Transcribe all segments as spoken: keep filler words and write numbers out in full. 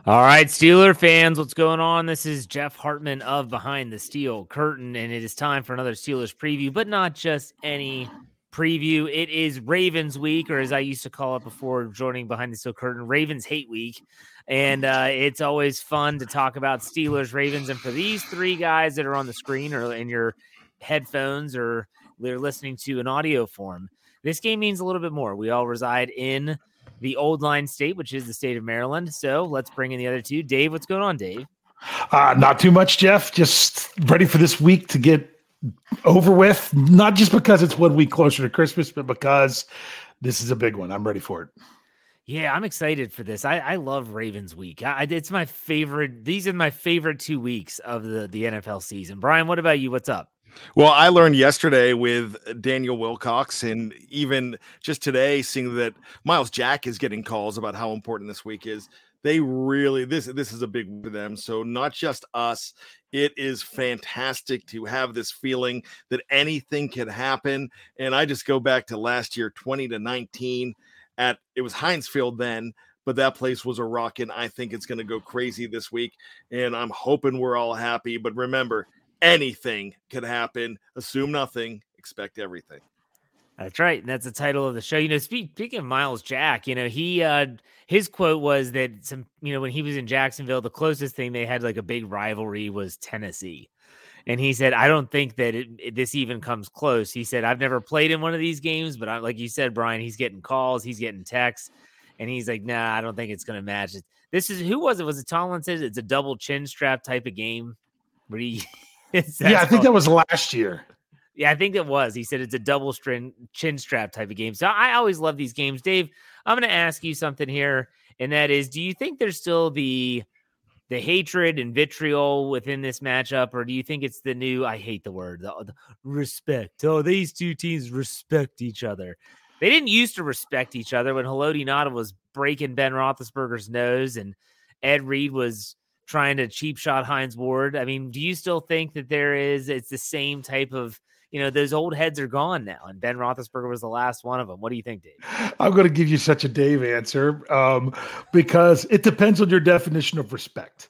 All right, Steeler fans, what's going on? This is Jeff Hartman of Behind the Steel Curtain, and it is time for another Steelers preview, but not just any preview. It is Ravens week, or as I used to call it before joining Behind the Steel Curtain, Ravens hate week. And uh, it's always fun to talk about Steelers, Ravens. And for these three guys that are on the screen or in your headphones or they're listening to an audio form, this game means a little bit more. We all reside in the Old Line State, which is the state of Maryland. So let's bring in the other two. Dave, what's going on, Dave? Uh, not too much, Jeff. Just ready for this week to get over with. Not just because it's one week closer to Christmas, but because this is a big one. I'm ready for it. Yeah, I'm excited for this. I, I love Ravens week. I, it's my favorite. These are my favorite two weeks of the, the N F L season. Brian, what about you? What's up? Well, I learned yesterday with Daniel Wilcox, and even just today, seeing that Miles Jack is getting calls about how important this week is. They really, this this is a big week for them. So not just us, it is fantastic to have this feeling that anything can happen. And I just go back to last year, twenty to nineteen at, it was Heinz Field then, but that place was a rockin'. I think it's going to go crazy this week, and I'm hoping we're all happy. But remember, anything could happen. Assume nothing, expect everything. That's right. And that's the title of the show. You know, speak, speaking of Miles Jack, you know, he, uh, his quote was that some, you know, when he was in Jacksonville, the closest thing they had like a big rivalry was Tennessee. And he said, I don't think that it, it, this even comes close. He said, I've never played in one of these games, but I, like you said, Brian, he's getting calls, he's getting texts, and he's like, nah, I don't think it's going to match it. This is, who was it? Was it Tomlin said it's a double chin strap type of game? Where he, yeah, I think that was last year. Yeah, I think it was. He said it's a double string chin strap type of game. So I always love these games. Dave, I'm going to ask you something here, and that is, do you think there's still the the hatred and vitriol within this matchup, or do you think it's the new, I hate the word, the, the respect? Oh, these two teams respect each other. They didn't used to respect each other when Haloti Ngata was breaking Ben Roethlisberger's nose and Ed Reed was trying to cheap shot Hines Ward. I mean, do you still think that there is, it's the same type of, you know, those old heads are gone now, and Ben Roethlisberger was the last one of them. What do you think, Dave? I'm going to give you such a Dave answer um, because it depends on your definition of respect.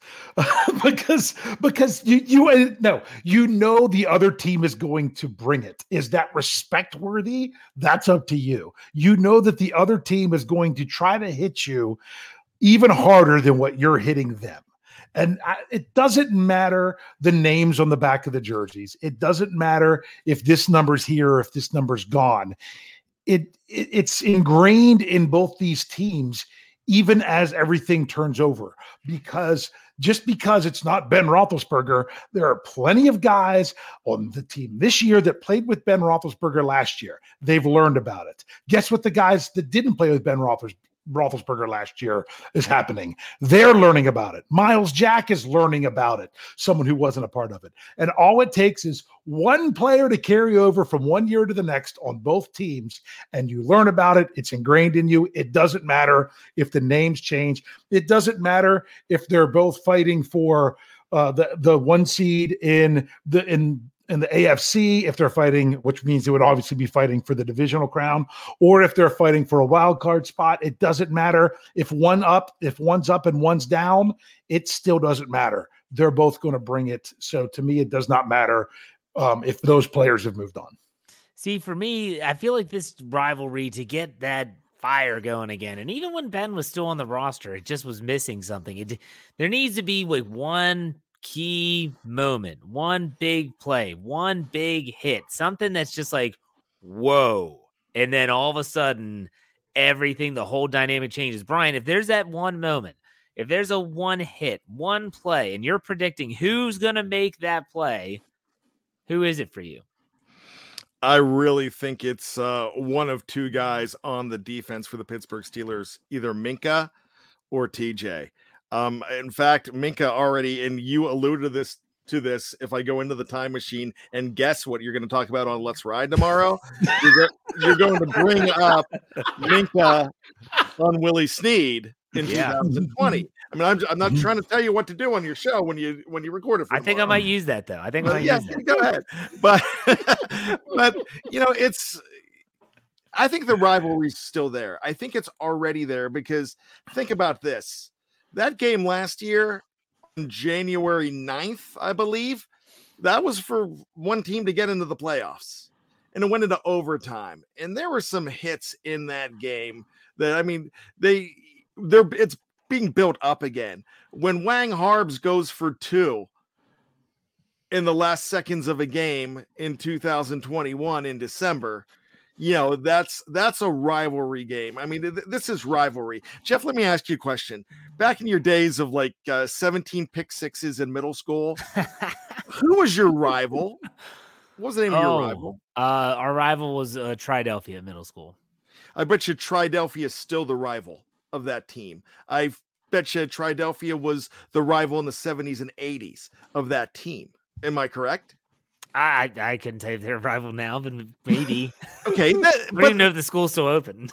because because you you no you know the other team is going to bring it. Is that respect worthy? That's up to you. You know that the other team is going to try to hit you even harder than what you're hitting them. And I, it doesn't matter the names on the back of the jerseys. It doesn't matter if this number's here or if this number's gone. It, it it's ingrained in both these teams, even as everything turns over. Because just because it's not Ben Roethlisberger, there are plenty of guys on the team this year that played with Ben Roethlisberger last year. They've learned about it. Guess what the guys that didn't play with Ben Roethlisberger Roethlisberger last year is happening. They're learning about it. Miles Jack is learning about it, someone who wasn't a part of it. And all it takes is one player to carry over from one year to the next on both teams, and you learn about it. It's ingrained in you. It doesn't matter if the names change. It doesn't matter if they're both fighting for uh, the, the one seed in the in in the A F C, if they're fighting, which means they would obviously be fighting for the divisional crown, or if they're fighting for a wild card spot. It doesn't matter if one up, if one's up and one's down, it still doesn't matter. They're both going to bring it. So to me, it does not matter um, if those players have moved on. See, for me, I feel like this rivalry, to get that fire going again, and even when Ben was still on the roster, it just was missing something. It, there needs to be like one key moment, one big play, one big hit, something that's just like, whoa. And then all of a sudden, everything, the whole dynamic changes. Brian, if there's that one moment, if there's a one hit, one play, and you're predicting who's going to make that play, who is it for you? I really think it's uh, one of two guys on the defense for the Pittsburgh Steelers, either Minkah or T J. Um, in fact, Minkah already, and you alluded to this, to this, if I go into the time machine and guess what you're going to talk about on Let's Ride tomorrow, you're, go, you're going to bring up Minkah on Willie Snead in yeah. twenty twenty. I mean, I'm, I'm not trying to tell you what to do on your show when you when you record it. For I think tomorrow. I might use that though. I think I might yeah, use that. Go ahead. But but you know, it's. I think the rivalry's still there. I think it's already there because think about this. That game last year on January ninth, I believe, that was for one team to get into the playoffs. And it went into overtime. And there were some hits in that game that, I mean, they they're it's being built up again. When Wang Harbs goes for two in the last seconds of a game in two thousand twenty-one in December, you know, that's that's a rivalry game. I mean, th- this is rivalry. Jeff, let me ask you a question. Back in your days of like uh, seventeen pick sixes in middle school, who was your rival? What was the name oh, of your rival? Uh, our rival was uh, Triadelphia Middle School. I bet you Triadelphia is still the rival of that team. I bet you Triadelphia was the rival in the seventies and eighties of that team. Am I correct? I I couldn't tell you if they're a rival now, but maybe. Okay. That, I don't but, even know if the school's still open.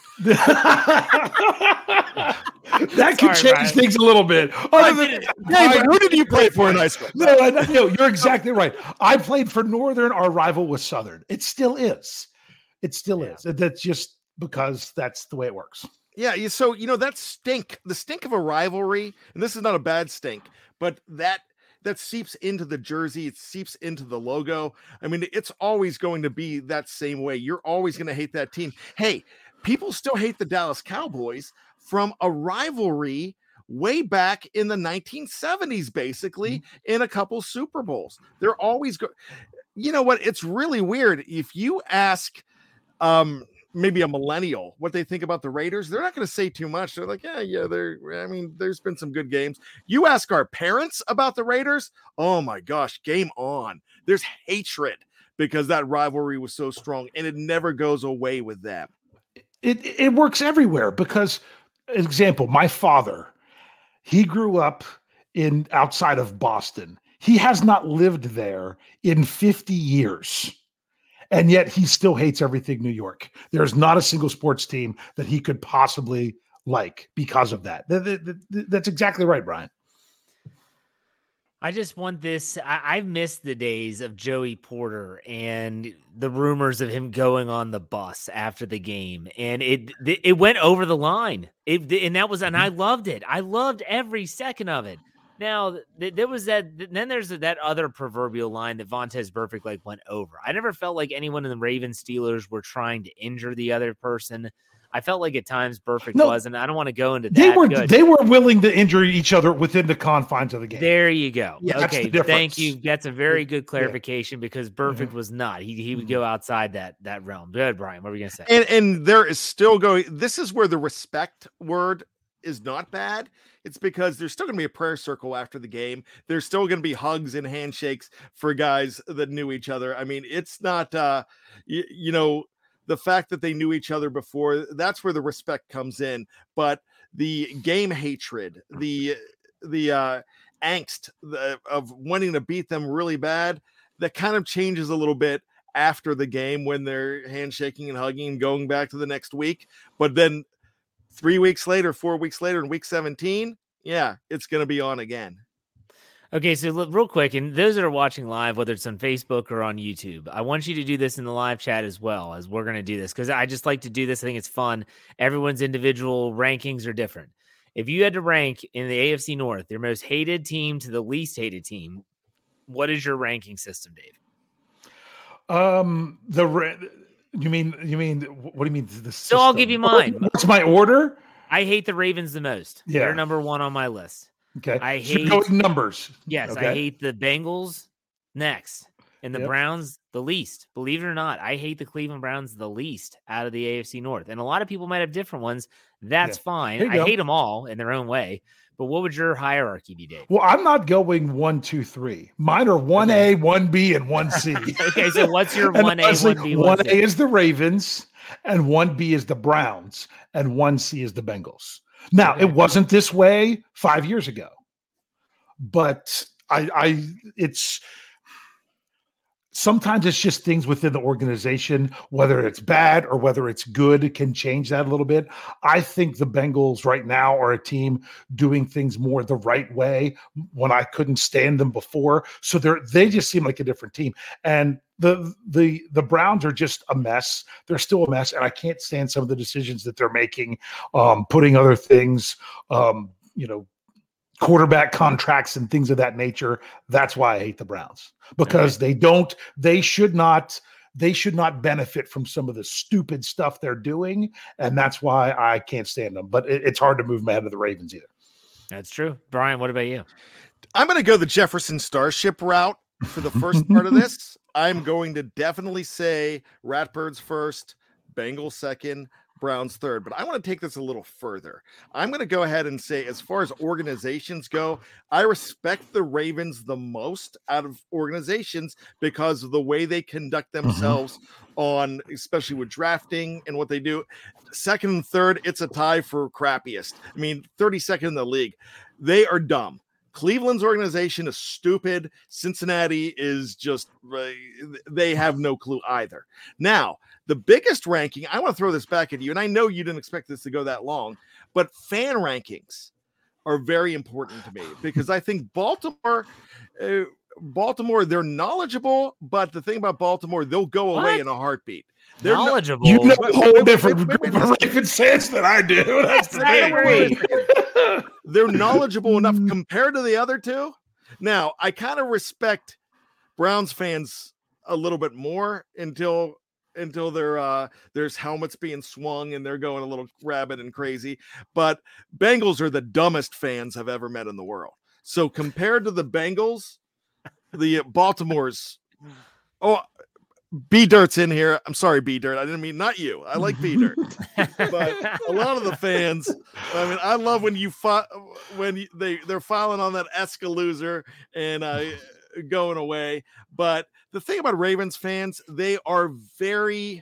That could change Ryan. things a little bit. Other than, hey, but who did you play for in high school? No, I, no, you're exactly right. I played for Northern. Our rival was Southern. It still is. It still yeah. is. That's just because that's the way it works. Yeah. So, you know, that stink, the stink of a rivalry, and this is not a bad stink, but that that seeps into the jersey. It seeps into the logo. I mean, it's always going to be that same way. You're always going to hate that team. Hey, people still hate the Dallas Cowboys from a rivalry way back in the nineteen seventies, basically, mm-hmm. in a couple Super Bowls. They're always go. You know what? It's really weird. If you ask um, maybe a millennial what they think about the Raiders, they're not going to say too much. They're like, yeah, yeah, they're, I mean, there's been some good games. You ask our parents about the Raiders, oh my gosh, game on. There's hatred because that rivalry was so strong, and it never goes away with them. It it works everywhere because, example, my father, he grew up in outside of Boston. He has not lived there in fifty years. And yet he still hates everything New York. There's not a single sports team that he could possibly like because of that. That's exactly right, Brian. I just want this. I, I've missed the days of Joey Porter and the rumors of him going on the bus after the game. And it it went over the line. It, and that was, and I loved it. I loved every second of it. Now, th- there was that, then there's that other proverbial line that Vontaze Burfict like went over. I never felt like anyone in the Ravens Steelers were trying to injure the other person. I felt like at times Burfict no, was, and I don't want to go into that. They were Good. they were willing to injure each other within the confines of the game. There you go. Yeah, okay, thank you. That's a very good clarification yeah. because Burfict mm-hmm. was not. He he would mm-hmm. go outside that that realm. Good, Brian. What were you gonna say? And and there is still going. This is where the respect word is not bad. It's because there's still going to be a prayer circle after the game. There's still going to be hugs and handshakes for guys that knew each other. I mean, it's not, uh, you, you know, the fact that they knew each other before, that's where the respect comes in. But the game hatred, the, the uh, angst the, of wanting to beat them really bad, that kind of changes a little bit after the game when they're handshaking and hugging and going back to the next week. But then Three weeks later, four weeks later, in week seventeen, yeah, it's going to be on again. Okay, so look, real quick, and those that are watching live, whether it's on Facebook or on YouTube, I want you to do this in the live chat as well, as we're going to do this, because I just like to do this. I think it's fun. Everyone's individual rankings are different. If you had to rank in the A F C North, your most hated team to the least hated team, what is your ranking system, Dave? Um, the... Re- You mean, you mean, what do you mean? The so I'll give you mine. What's my order? I hate the Ravens the most. Yeah. They're number one on my list. Okay. I hate so numbers. Yes. Okay. I hate the Bengals next and the yep. Browns the least. Believe it or not, I hate the Cleveland Browns the least out of the A F C North. And a lot of people might have different ones. That's yeah. fine. I go. hate them all in their own way. But what would your hierarchy be, Dave? Well, I'm not going one, two, three. Mine are one A, one B, and one C. Okay, so what's your one A, one B, one A is the Ravens, and one B is the Browns, and one C is the Bengals. Now, okay. It wasn't this way five years ago, but I, I, it's. Sometimes it's just things within the organization, whether it's bad or whether it's good, can change that a little bit. I think the Bengals right now are a team doing things more the right way when I couldn't stand them before. So they're they just seem like a different team. And the the the Browns are just a mess. They're still a mess, and I can't stand some of the decisions that they're making, um, putting other things, um, you know, quarterback contracts and things of that nature. That's why I hate the Browns, because okay. they don't, they should not, they should not benefit from some of the stupid stuff they're doing. And that's why I can't stand them, but it, it's hard to move them ahead of the Ravens either. That's true. Brian, what about you? I'm going to go the Jefferson Starship route for the first part of this. I'm going to definitely say Ratbirds first, Bengals second, Browns third, but I want to take this a little further. I'm going to go ahead and say, as far as organizations go, I respect the Ravens the most out of organizations because of the way they conduct themselves mm-hmm. on, especially with drafting and what they do. Second and third, it's a tie for crappiest. I mean, thirty-second in the league. They are dumb. Cleveland's organization is stupid. Cincinnati is just, uh, they have no clue either. Now, the biggest ranking, I want to throw this back at you, and I know you didn't expect this to go that long, but fan rankings are very important to me because I think Baltimore, uh, Baltimore, they're knowledgeable, but the thing about Baltimore, they'll go away what? in a heartbeat. They're knowledgeable. No, you know a whole different group of Ravens fans than I do. That's the thing. They're knowledgeable enough compared to the other two. Now, I kind of respect Browns fans a little bit more until until they're uh, there's helmets being swung and they're going a little rabid and crazy. But Bengals are the dumbest fans I've ever met in the world. So compared to the Bengals, the Baltimore's oh. B Dirt's in here. I'm sorry, B Dirt. I didn't mean not you. I like B Dirt, but a lot of the fans. I mean, I love when you fi- when you, they they're filing on that Escalooser and uh, going away. But the thing about Ravens fans, they are very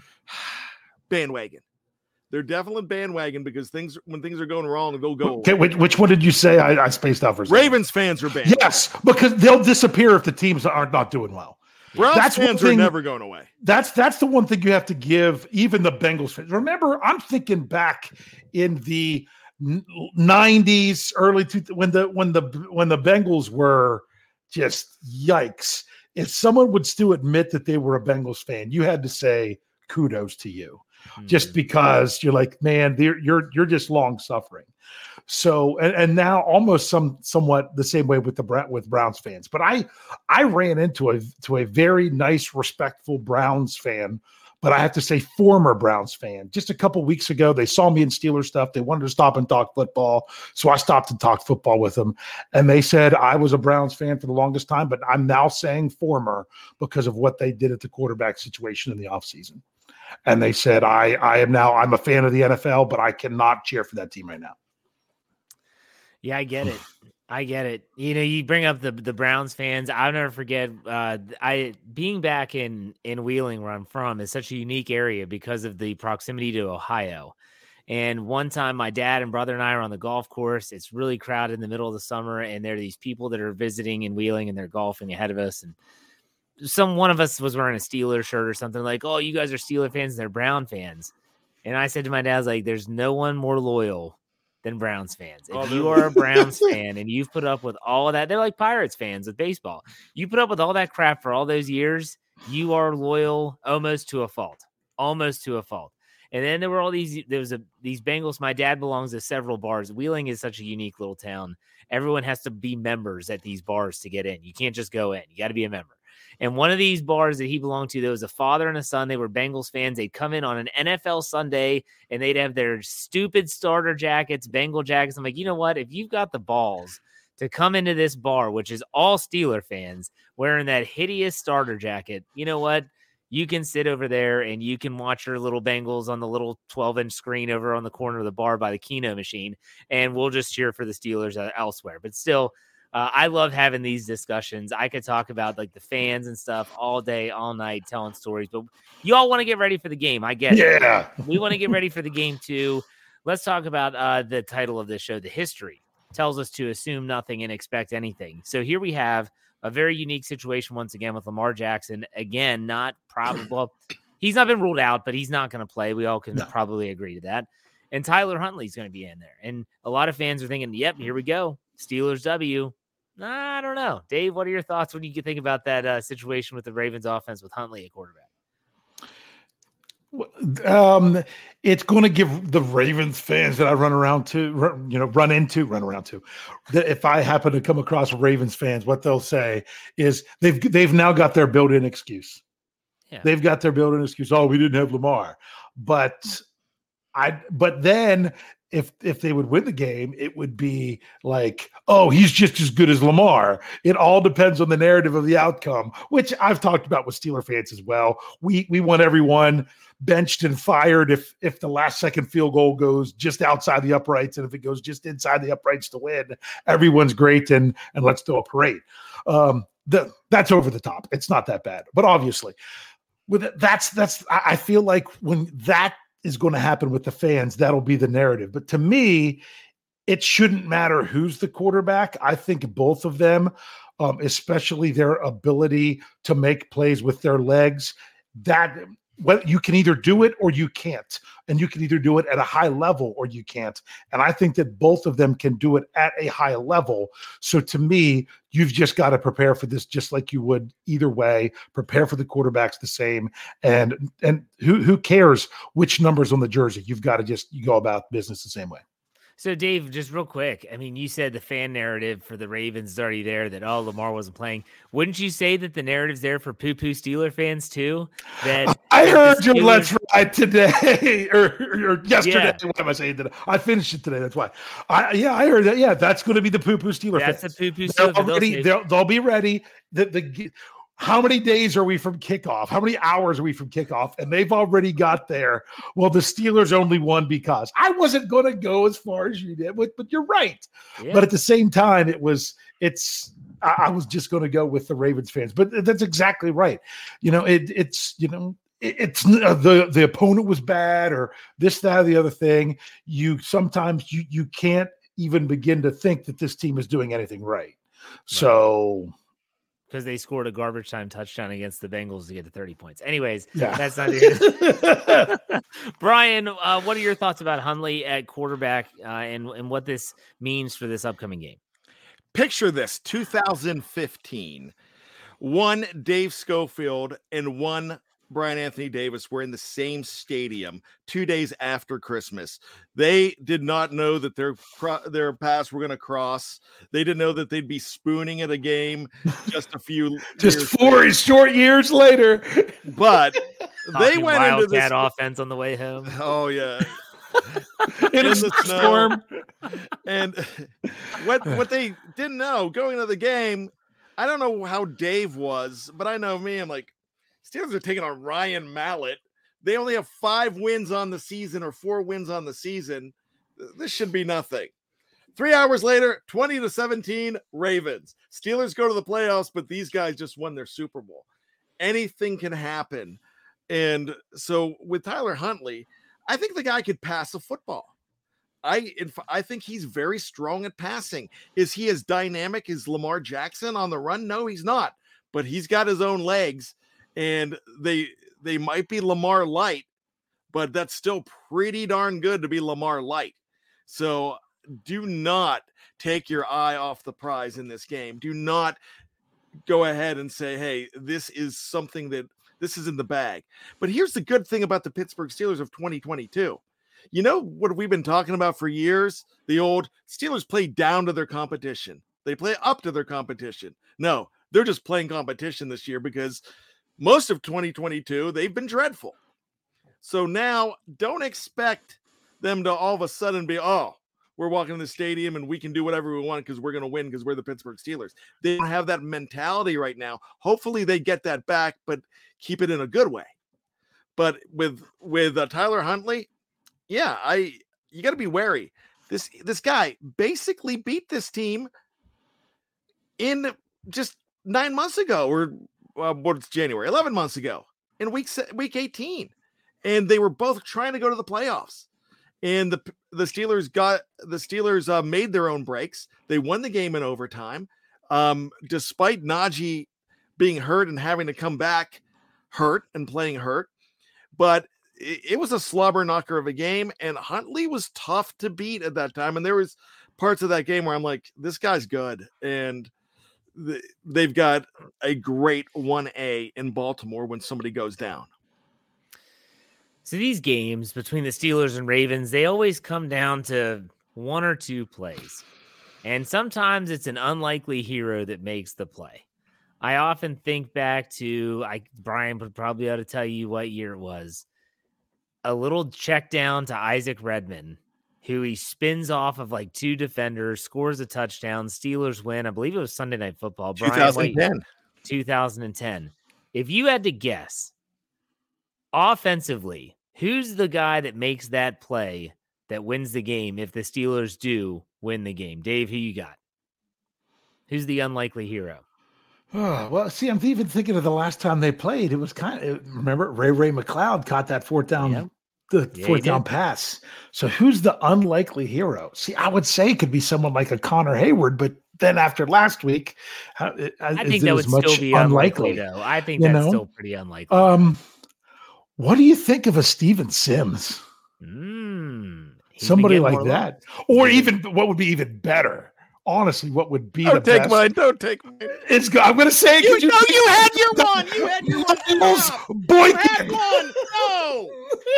bandwagon. They're definitely bandwagon because things when things are going wrong, they'll go. Okay, which, which one did you say? I, I spaced out for a second. Ravens fans are bandwagon. Yes, because they'll disappear if the teams are not doing well. Browns that's fans thing, are never going away. That's that's the one thing you have to give even the Bengals fans. Remember, I'm thinking back in the nineties, early two, when the when the when the Bengals were just yikes. If someone would still admit that they were a Bengals fan, you had to say kudos to you, mm-hmm. just because you're like, man, you're you're you're just long suffering. So and, and now almost some somewhat the same way with the with Browns fans. But I I ran into a to a very nice, respectful Browns fan, but I have to say former Browns fan. Just a couple weeks ago, they saw me in Steelers stuff. They wanted to stop and talk football, so I stopped and talked football with them. And they said I was a Browns fan for the longest time, but I'm now saying former because of what they did at the quarterback situation in the offseason. And they said I I am now I'm a fan of the N F L, but I cannot cheer for that team right now. Yeah, I get it. I get it. You know, you bring up the the Browns fans. I'll never forget. Uh, I being back in in Wheeling, where I'm from, is such a unique area because of the proximity to Ohio. And one time, my dad and brother and I are on the golf course. It's really crowded in the middle of the summer, and there are these people that are visiting in Wheeling, and they're golfing ahead of us. And some one of us was wearing a Steelers shirt or something like, "Oh, you guys are Steeler fans, and they're Brown fans." And I said to my dad, I was like, "There's no one more loyal than Browns fans. If oh, you are a Browns fan and you've put up with all of that, they're like Pirates fans with baseball. You put up with all that crap for all those years, you are loyal almost to a fault, almost to a fault." And then there were all these, there was a, these Bengals. My dad belongs to several bars. Wheeling is such a unique little town. Everyone has to be members at these bars to get in. You can't just go in. You got to be a member. And one of these bars that he belonged to, there was a father and a son. They were Bengals fans. They'd come in on an N F L Sunday, and they'd have their stupid starter jackets, Bengal jackets. I'm like, you know what? If you've got the balls to come into this bar, which is all Steeler fans, wearing that hideous starter jacket, you know what? You can sit over there, and you can watch your little Bengals on the little twelve-inch screen over on the corner of the bar by the Keno machine, and we'll just cheer for the Steelers elsewhere. But still, Uh, I love having these discussions. I could talk about like the fans and stuff all day, all night, telling stories, but you all want to get ready for the game. I get it. Yeah. We want to get ready for the game too. Let's talk about uh, the title of this show. The history tells us to assume nothing and expect anything. So here we have a very unique situation once again with Lamar Jackson. Again, not probable. He's not been ruled out, but he's not going to play. We all can no. probably agree to that. And Tyler Huntley's going to be in there. And a lot of fans are thinking, yep, here we go. Steelers W. I don't know. Dave, what are your thoughts when you think about that uh, situation with the Ravens offense with Huntley at quarterback? Um, it's going to give the Ravens fans that I run around to, you know, run into, run around to, that if I happen to come across Ravens fans, what they'll say is they've they've now got their built-in excuse. Yeah. They've got their built-in excuse. Oh, we didn't have Lamar, but I. But then if if they would win the game, it would be like, oh, he's just as good as Lamar. It all depends on the narrative of the outcome, which I've talked about with Steeler fans as well. We we want everyone benched and fired if if the last second field goal goes just outside the uprights, and if it goes just inside the uprights to win, everyone's great, and and let's do a parade. Um, the, that's over the top. It's not that bad, but obviously, with it, that's that's I feel like when that is going to happen with the fans, that'll be the narrative. But to me, it shouldn't matter who's the quarterback. I think both of them, um, especially their ability to make plays with their legs, that well, you can either do it or you can't. And you can either do it at a high level or you can't. And I think that both of them can do it at a high level. So to me, you've just got to prepare for this just like you would either way. Prepare for the quarterbacks the same. And and who who cares which number's on the jersey? You've got to just you go about business the same way. So, Dave, just real quick, I mean, you said the fan narrative for the Ravens is already there, that, oh, Lamar wasn't playing. Wouldn't you say that the narrative's there for poo-poo Steeler fans, too? That I that heard Steelers... your Let's Ride today, or, or yesterday. Yeah. What am I saying today? I finished it today. That's why. I Yeah, I heard that. Yeah, that's going to be the poo-poo Steeler that's fans. That's a poo-poo Steeler Steeler. They'll, they'll, they'll be ready. The, the How many days are we from kickoff? How many hours are we from kickoff? And they've already got there. Well, the Steelers only won because I wasn't going to go as far as you did, but, but you're right. Yeah. But at the same time, it was, it's, I, I was just going to go with the Ravens fans, but that's exactly right. You know, it, it's, you know, it, it's uh, the, the opponent was bad or this, that, or the other thing. You sometimes you, you can't even begin to think that this team is doing anything right. right. So, because they scored a garbage time touchdown against the Bengals to get to thirty points. Anyways, yeah. that's not it. Brian, uh, what are your thoughts about Hundley at quarterback uh, and, and what this means for this upcoming game? Picture this, two thousand fifteen. One Dave Schofield and one Brian Anthony Davis were in the same stadium two days after Christmas. They did not know that their their paths were going to cross. They didn't know that they'd be spooning at a game just a few just four later. short years later. But they went Wildcat into this offense on the way home. Oh yeah. in, in the storm. And what what they didn't know going into the game, I don't know how Dave was, but I know me, I'm like, Steelers are taking on Ryan Mallett. They only have five wins on the season or four wins on the season. This should be nothing. Three hours later, twenty to seventeen, Ravens. Steelers go to the playoffs, but these guys just won their Super Bowl. Anything can happen. And so with Tyler Huntley, I think the guy could pass a football. I I think he's very strong at passing. Is he as dynamic as Lamar Jackson on the run? No, he's not. But he's got his own legs. And they they might be Lamar light, but that's still pretty darn good to be Lamar light. So do not take your eye off the prize in this game. Do not go ahead and say, hey, this is something that this is in the bag. But here's the good thing about the Pittsburgh Steelers of twenty twenty-two. You know what we've been talking about for years? The old Steelers play down to their competition. They play up to their competition. No, they're just playing competition this year because most of twenty twenty-two, they've been dreadful. So now don't expect them to all of a sudden be, oh, we're walking in the stadium and we can do whatever we want because we're going to win because we're the Pittsburgh Steelers. They don't have that mentality right now. Hopefully they get that back, but keep it in a good way. But with with uh, Tyler Huntley, yeah, I you got to be wary. This this guy basically beat this team in just nine months ago or Uh, what's January, eleven months ago in week week eighteen. And they were both trying to go to the playoffs. And the the Steelers got the Steelers uh, made their own breaks. They won the game in overtime. Um, despite Najee being hurt and having to come back hurt and playing hurt. But it, it was a slobber knocker of a game. And Huntley was tough to beat at that time. And there was parts of that game where I'm like, this guy's good. And they've got a great one A in Baltimore when somebody goes down. So these games between the Steelers and Ravens, they always come down to one or two plays. And sometimes it's an unlikely hero that makes the play. I often think back to, I Brian would probably ought to tell you what year it was. A little check down to Isaac Redman, who he spins off of like two defenders, scores a touchdown. Steelers win. I believe it was Sunday Night Football. Brian, twenty ten. Wait, twenty ten. If you had to guess, offensively, who's the guy that makes that play that wins the game if the Steelers do win the game? Dave, who you got? Who's the unlikely hero? Oh, well, see, I'm even thinking of the last time they played. It was kind of, remember, Ray Ray McLeod caught that fourth down, yeah. the yeah, fourth down pass. So who's the unlikely hero? See, I would say it could be someone like a Connor Hayward, but then after last week, how, I think that would still be unlikely, though. I think that's know? still pretty unlikely. Um, what do you think of a Steven Sims? Mm, Somebody like that, love. Or even what would be even better? Honestly, what would be don't the take best? mine? Don't take mine. It's. I'm going to say it. You, you, no, you had your one. You had your one. Boy, you had one. No.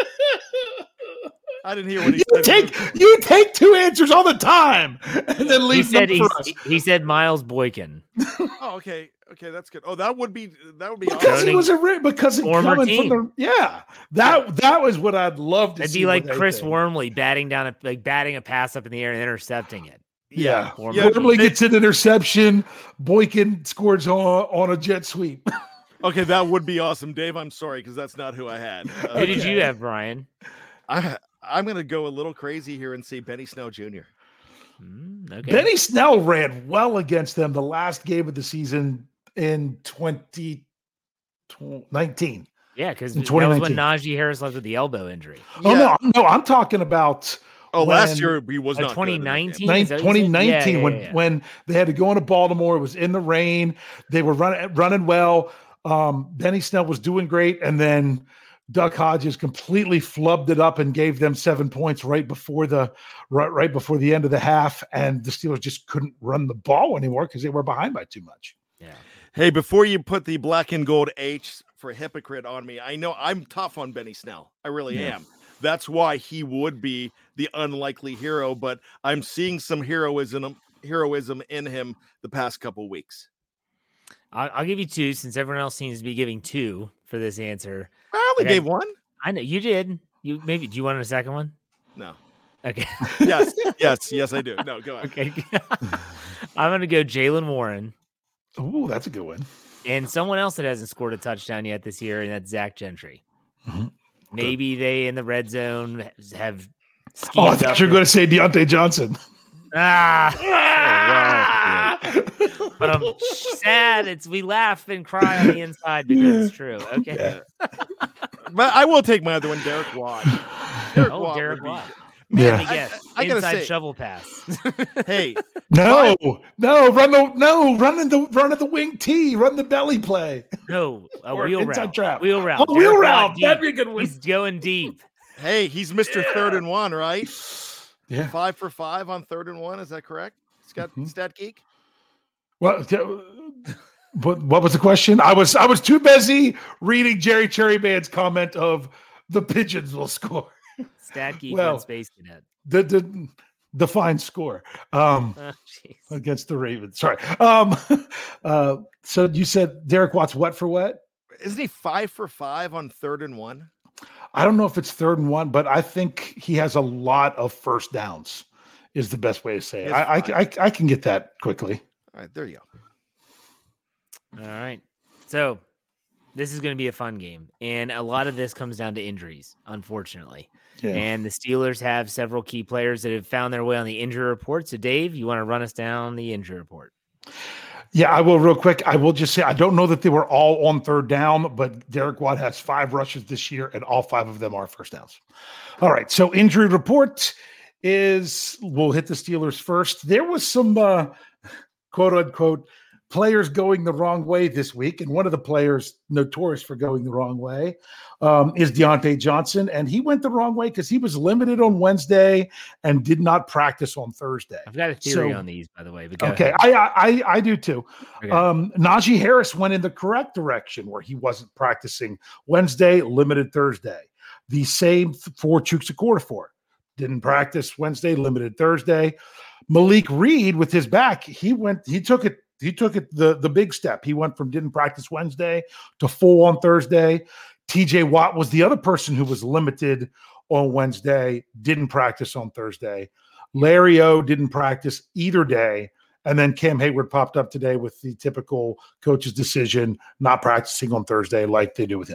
I didn't hear what he you said. Take, you take two answers all the time and then leave he said, them for us. He, he said Miles Boykin. Oh, okay. Okay, that's good. Oh, that would be that would be because awesome. it was a because it former coming team. From the, yeah, that that was what I'd love to It'd see. be like Chris think. Wormley batting down a like batting a pass up in the air and intercepting it. Yeah, yeah. yeah. Wormley gets an interception. Boykin scores on on a jet sweep. Okay, that would be awesome, Dave. I'm sorry because that's not who I had. Uh, who did you have, Brian? I I'm gonna go a little crazy here and say Benny Snell Junior Mm, okay. Benny Snell ran well against them the last game of the season in twenty nineteen. Yeah, because that was when Najee Harris left with the elbow injury. Oh yeah. no, no, I'm talking about. Oh, when, last year he was uh, not twenty nineteen. twenty nineteen, yeah, yeah, when yeah. when they had to go into Baltimore, it was in the rain. They were running running well. Um, Benny Snell was doing great, and then Duck Hodges completely flubbed it up and gave them seven points right before the right, right before the end of the half, and the Steelers just couldn't run the ball anymore because they were behind by too much. Yeah. Hey, before you put the black and gold H for hypocrite on me, I know I'm tough on Benny Snell. I really Yeah. am. That's why he would be the unlikely hero, but I'm seeing some heroism heroism in him the past couple weeks. I'll, I'll give you two since everyone else seems to be giving two for this answer. I only Okay. gave one. I know you did. You maybe do you want a second one? No. Okay. Yes, yes, yes, I do. No, go ahead. Okay. I'm gonna go Jaylen Warren. Oh, that's a good one. And someone else that hasn't scored a touchdown yet this year, and that's Zach Gentry. Mm-hmm. Maybe they in the red zone have. Oh, I thought you were going to say Deontay Johnson. Ah, oh, wow. But I'm sad. It's we laugh and cry on the inside because it's true. Okay, Yeah. But I will take my other one, Derek Watt. Derek oh, Watt Derek would be- Watt. Yeah. Let me guess. I- I gotta Inside say- shovel pass. Hey, No, no, run the no, run in the run at the wing T, run the belly play. No, a Or wheel inside route. trap. Wheel route. Oh, wheel Derek route. Watt That'd deep. be a good one. He's going deep. hey, he's Mister Third and One, right? Yeah. Five for five on third and one. Is that correct? Scott Mhm. Stat Geek. What, what what was the question? I was I was too busy reading Jerry Cherryman's comment of the Pigeons will score. Stat geek Well, on Space Cadet. The the the fine score. Um Oh, jeez. against the Ravens. Sorry. Um uh so you said Derek Watt's what for what? Isn't he five for five on third and one? I don't know if it's third and one, but I think he has a lot of first downs, is the best way to say it. It's I, I, fine. I, I can get that quickly. All right, there you go. All right. So this is going to be a fun game. And a lot of this comes down to injuries, unfortunately. Yeah. And the Steelers have several key players that have found their way on the injury report. So, Dave, you want to run us down the injury report? Yeah, I will real quick. I will just say I don't know that they were all on third down, but Derek Watt has five rushes this year, and all five of them are first downs. All right. So injury report is we'll hit the Steelers first. There was some uh, quote unquote players going the wrong way this week, and one of the players notorious for going the wrong way um, is Deontay Johnson, and he went the wrong way because he was limited on Wednesday and did not practice on Thursday. I've got a theory So- on these, by the way. But go Okay, ahead. I, I I do too. Okay. Um, Najee Harris went in the correct direction where he wasn't practicing Wednesday, limited Thursday. The same for Chuks Okorafor. Didn't practice Wednesday, limited Thursday. Malik Reed with his back, he went, he took it, he took it the, the big step. He went from didn't practice Wednesday to full on Thursday. T J Watt was the other person who was limited on Wednesday, didn't practice on Thursday. Larry O didn't practice either day. And then Cam Hayward popped up today with the typical coach's decision, not practicing on Thursday like they do with him.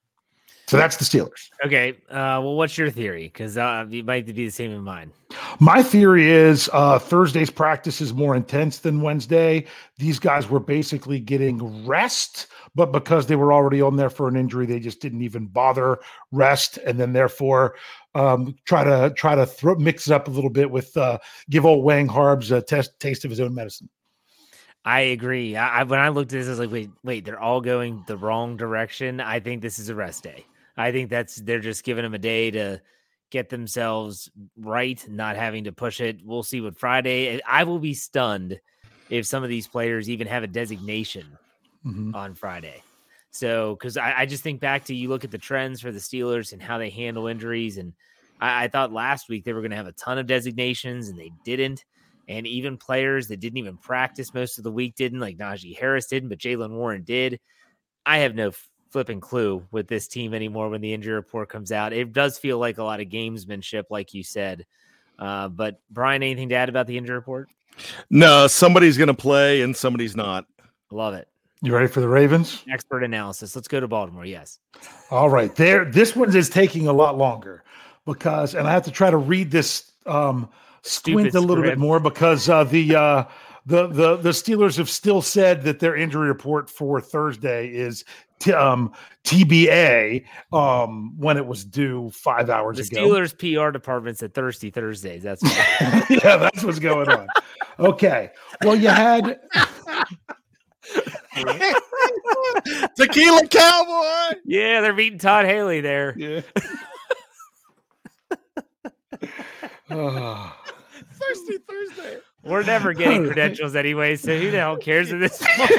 So that's the Steelers. Okay. Uh, well, what's your theory? Because uh, it might be the same in mine. My theory is uh, Thursday's practice is more intense than Wednesday. These guys were basically getting rest, but because they were already on there for an injury, they just didn't even bother rest, and then therefore um, try to try to throw, mix it up a little bit with uh, give old Wang Harbs a test, taste of his own medicine. I agree. I, I, when I looked at this, I was like, wait, wait, they're all going the wrong direction. I think this is a rest day. I think that's they're just giving them a day to get themselves right, not having to push it. We'll see what Friday. I will be stunned if some of these players even have a designation mm-hmm. on Friday. So, because I, I just think back to you look at the trends for the Steelers and how they handle injuries. And I, I thought last week they were going to have a ton of designations and they didn't. And even players that didn't even practice most of the week didn't, like Najee Harris didn't, but Jaylen Warren did. I have no flipping clue with this team anymore when the injury report comes out. It does feel like a lot of gamesmanship, like you said. Uh, but Brian, anything to add about the injury report? No, somebody's going to play and somebody's not. Love it. You ready for the Ravens? Expert analysis. Let's go to Baltimore. Yes. All right. There, this one is taking a lot longer because, and I have to try to read this um, squint a little script. bit more because uh, the, uh, the the the Steelers have still said that their injury report for Thursday is T, um, T B A um, when it was due five hours the ago. The Steelers P R department said Thirsty Thursdays. That's what yeah, that's what's going on. Okay. Well, you had Tequila Cowboy. Yeah, they're beating Todd Haley there. Yeah. oh. Thirsty Thursday. We're never getting credentials anyway, so who the hell cares at this point?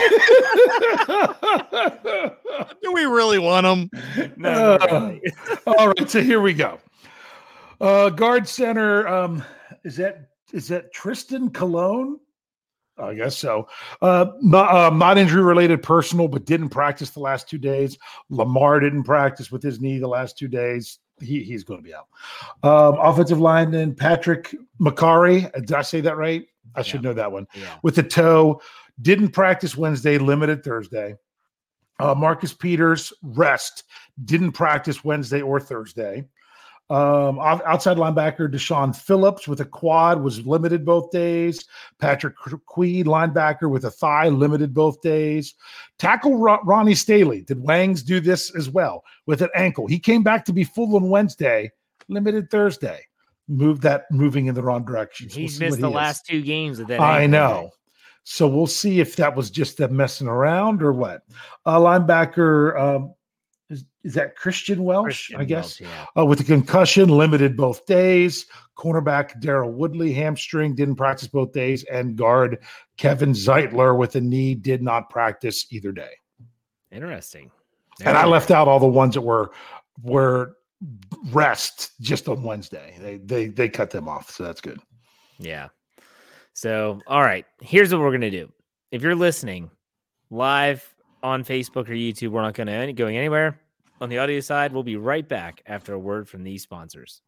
Do we really want them? No. Uh, really. All right, so here we go. Uh, guard center, um, is that is that Tristan Colon? I guess so. Uh, not, uh, not injury related, personal, but didn't practice the last two days. Lamar didn't practice with his knee the last two days. He he's going to be out. Um, offensive lineman Patrick McCarry. Did I say that right? I yeah. should know that one. Yeah. With the toe, didn't practice Wednesday, limited Thursday. Uh, Marcus Peters, rest, didn't practice Wednesday or Thursday. Um, outside linebacker Deshaun Phillips with a quad was limited both days. Patrick Queen, linebacker with a thigh, limited both days. Tackle Ron- Ronnie Staley. Did Wangs do this as well with an ankle? He came back to be full on Wednesday, limited Thursday. Moved that moving in the wrong direction. So He's we'll missed the he last two games of that. I know. Day. So we'll see if that was just them messing around or what. Uh, linebacker. Um, Is, is that Christian Welch, Christian I guess, Welch, yeah. uh, with the concussion, limited both days. Cornerback Darryl Woodley, hamstring, didn't practice both days. And guard Kevin Zeitler with a knee, did not practice either day. Interesting. There and I left out all the ones that were were rest just on Wednesday. They they they cut them off, so that's good. Yeah. So, all right, here's what we're going to do. If you're listening live on Facebook or YouTube, we're not going to going anywhere. On the audio side, we'll be right back after a word from these sponsors.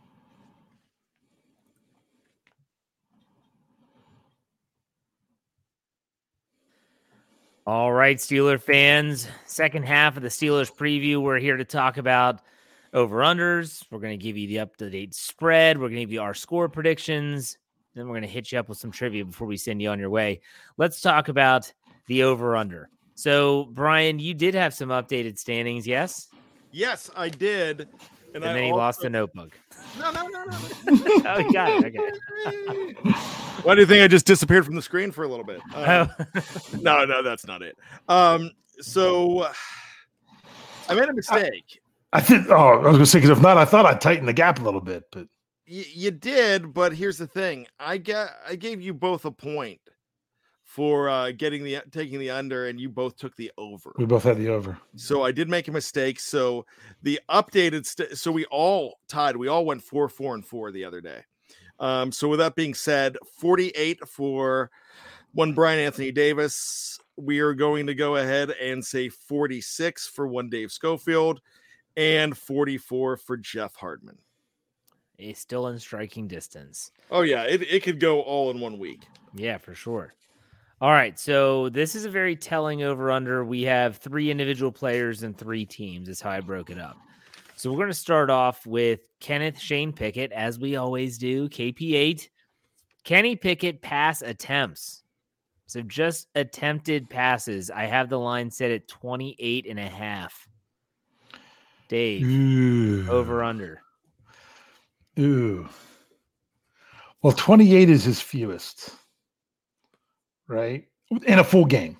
All right, Steeler fans, second half of the Steelers preview. We're here to talk about over-unders. We're going to give you the up-to-date spread. We're going to give you our score predictions. Then we're going to hit you up with some trivia before we send you on your way. Let's talk about the over-under. So, Brian, you did have some updated standings, yes? Yes, I did. And, and then I he also... lost the notebook. No, no, no, no. Oh, he got it. Okay. Why do you think I just disappeared from the screen for a little bit? Um, oh. no, no, that's not it. Um, so, I made a mistake. I, I think, oh, I was going to say, because if not, I thought I'd tighten the gap a little bit. But y- You did, but here's the thing. I, ga- I gave you both a point for uh, getting the taking the under, and you both took the over. We both had the over. So I did make a mistake. So the updated, st- so we all tied. We all went four, four, and four the other day. Um, so with that being said, forty-eight for one Brian Anthony Davis. We are going to go ahead and say forty-six for one Dave Schofield and forty-four for Jeff Hardman. He's still in striking distance. Oh, yeah. It, it could go all in one week. Yeah, for sure. All right. So this is a very telling over-under. We have three individual players and three teams. That's how I broke it up. So we're going to start off with Kenneth Shane Pickett, as we always do, K P eight. Kenny Pickett pass attempts. So just attempted passes. I have the line set at twenty-eight and a half. Dave, Ooh. over under. Ooh. Well, twenty-eight is his fewest, right? In a full game.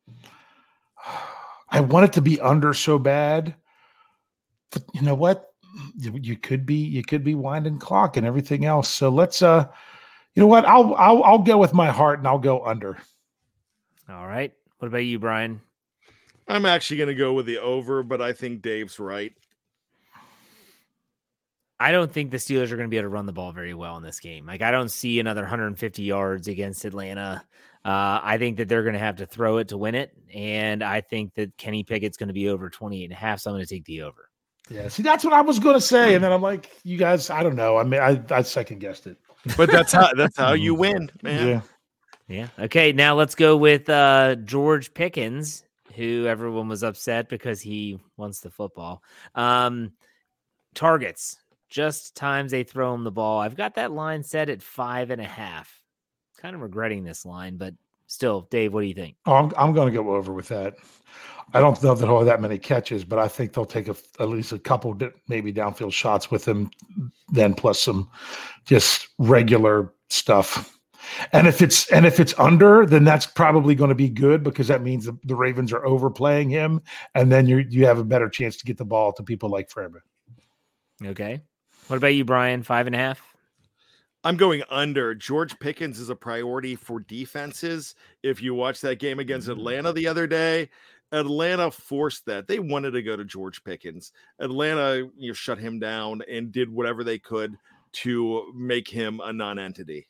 I want it to be under so bad. But you know what? You, you could be you could be winding clock and everything else. So let's uh you know what? I'll I'll I'll go with my heart and I'll go under. All right. What about you, Brian? I'm actually going to go with the over, but I think Dave's right. I don't think the Steelers are going to be able to run the ball very well in this game. Like, I don't see another one hundred fifty yards against Atlanta. Uh, I think that they're going to have to throw it to win it. And I think that Kenny Pickett's going to be over twenty-eight and a half. So I'm going to take the over. Yeah. See, that's what I was going to say. And then I'm like, you guys, I don't know. I mean, I, I second guessed it, but that's how, that's how you win, man. Yeah. Yeah. Okay. Now let's go with uh, George Pickens, who everyone was upset because he wants the football. Um, targets. Just times they throw him the ball. I've got that line set at five and a half. Kind of regretting this line, but still, Dave, what do you think? Oh, I'm, I'm going to go over with that. I don't know that he'll have that many catches, but I think they'll take a, at least a couple, maybe downfield shots with him, then plus some just regular stuff. And if it's and if it's under, then that's probably going to be good because that means the, the Ravens are overplaying him, and then you you have a better chance to get the ball to people like Fairbairn. Okay. What about you, Brian? Five and a half? I'm going under. George Pickens is a priority for defenses. If you watch that game against Atlanta the other day, Atlanta forced that. They wanted to go to George Pickens. Atlanta, you know, shut him down and did whatever they could to make him a non-entity.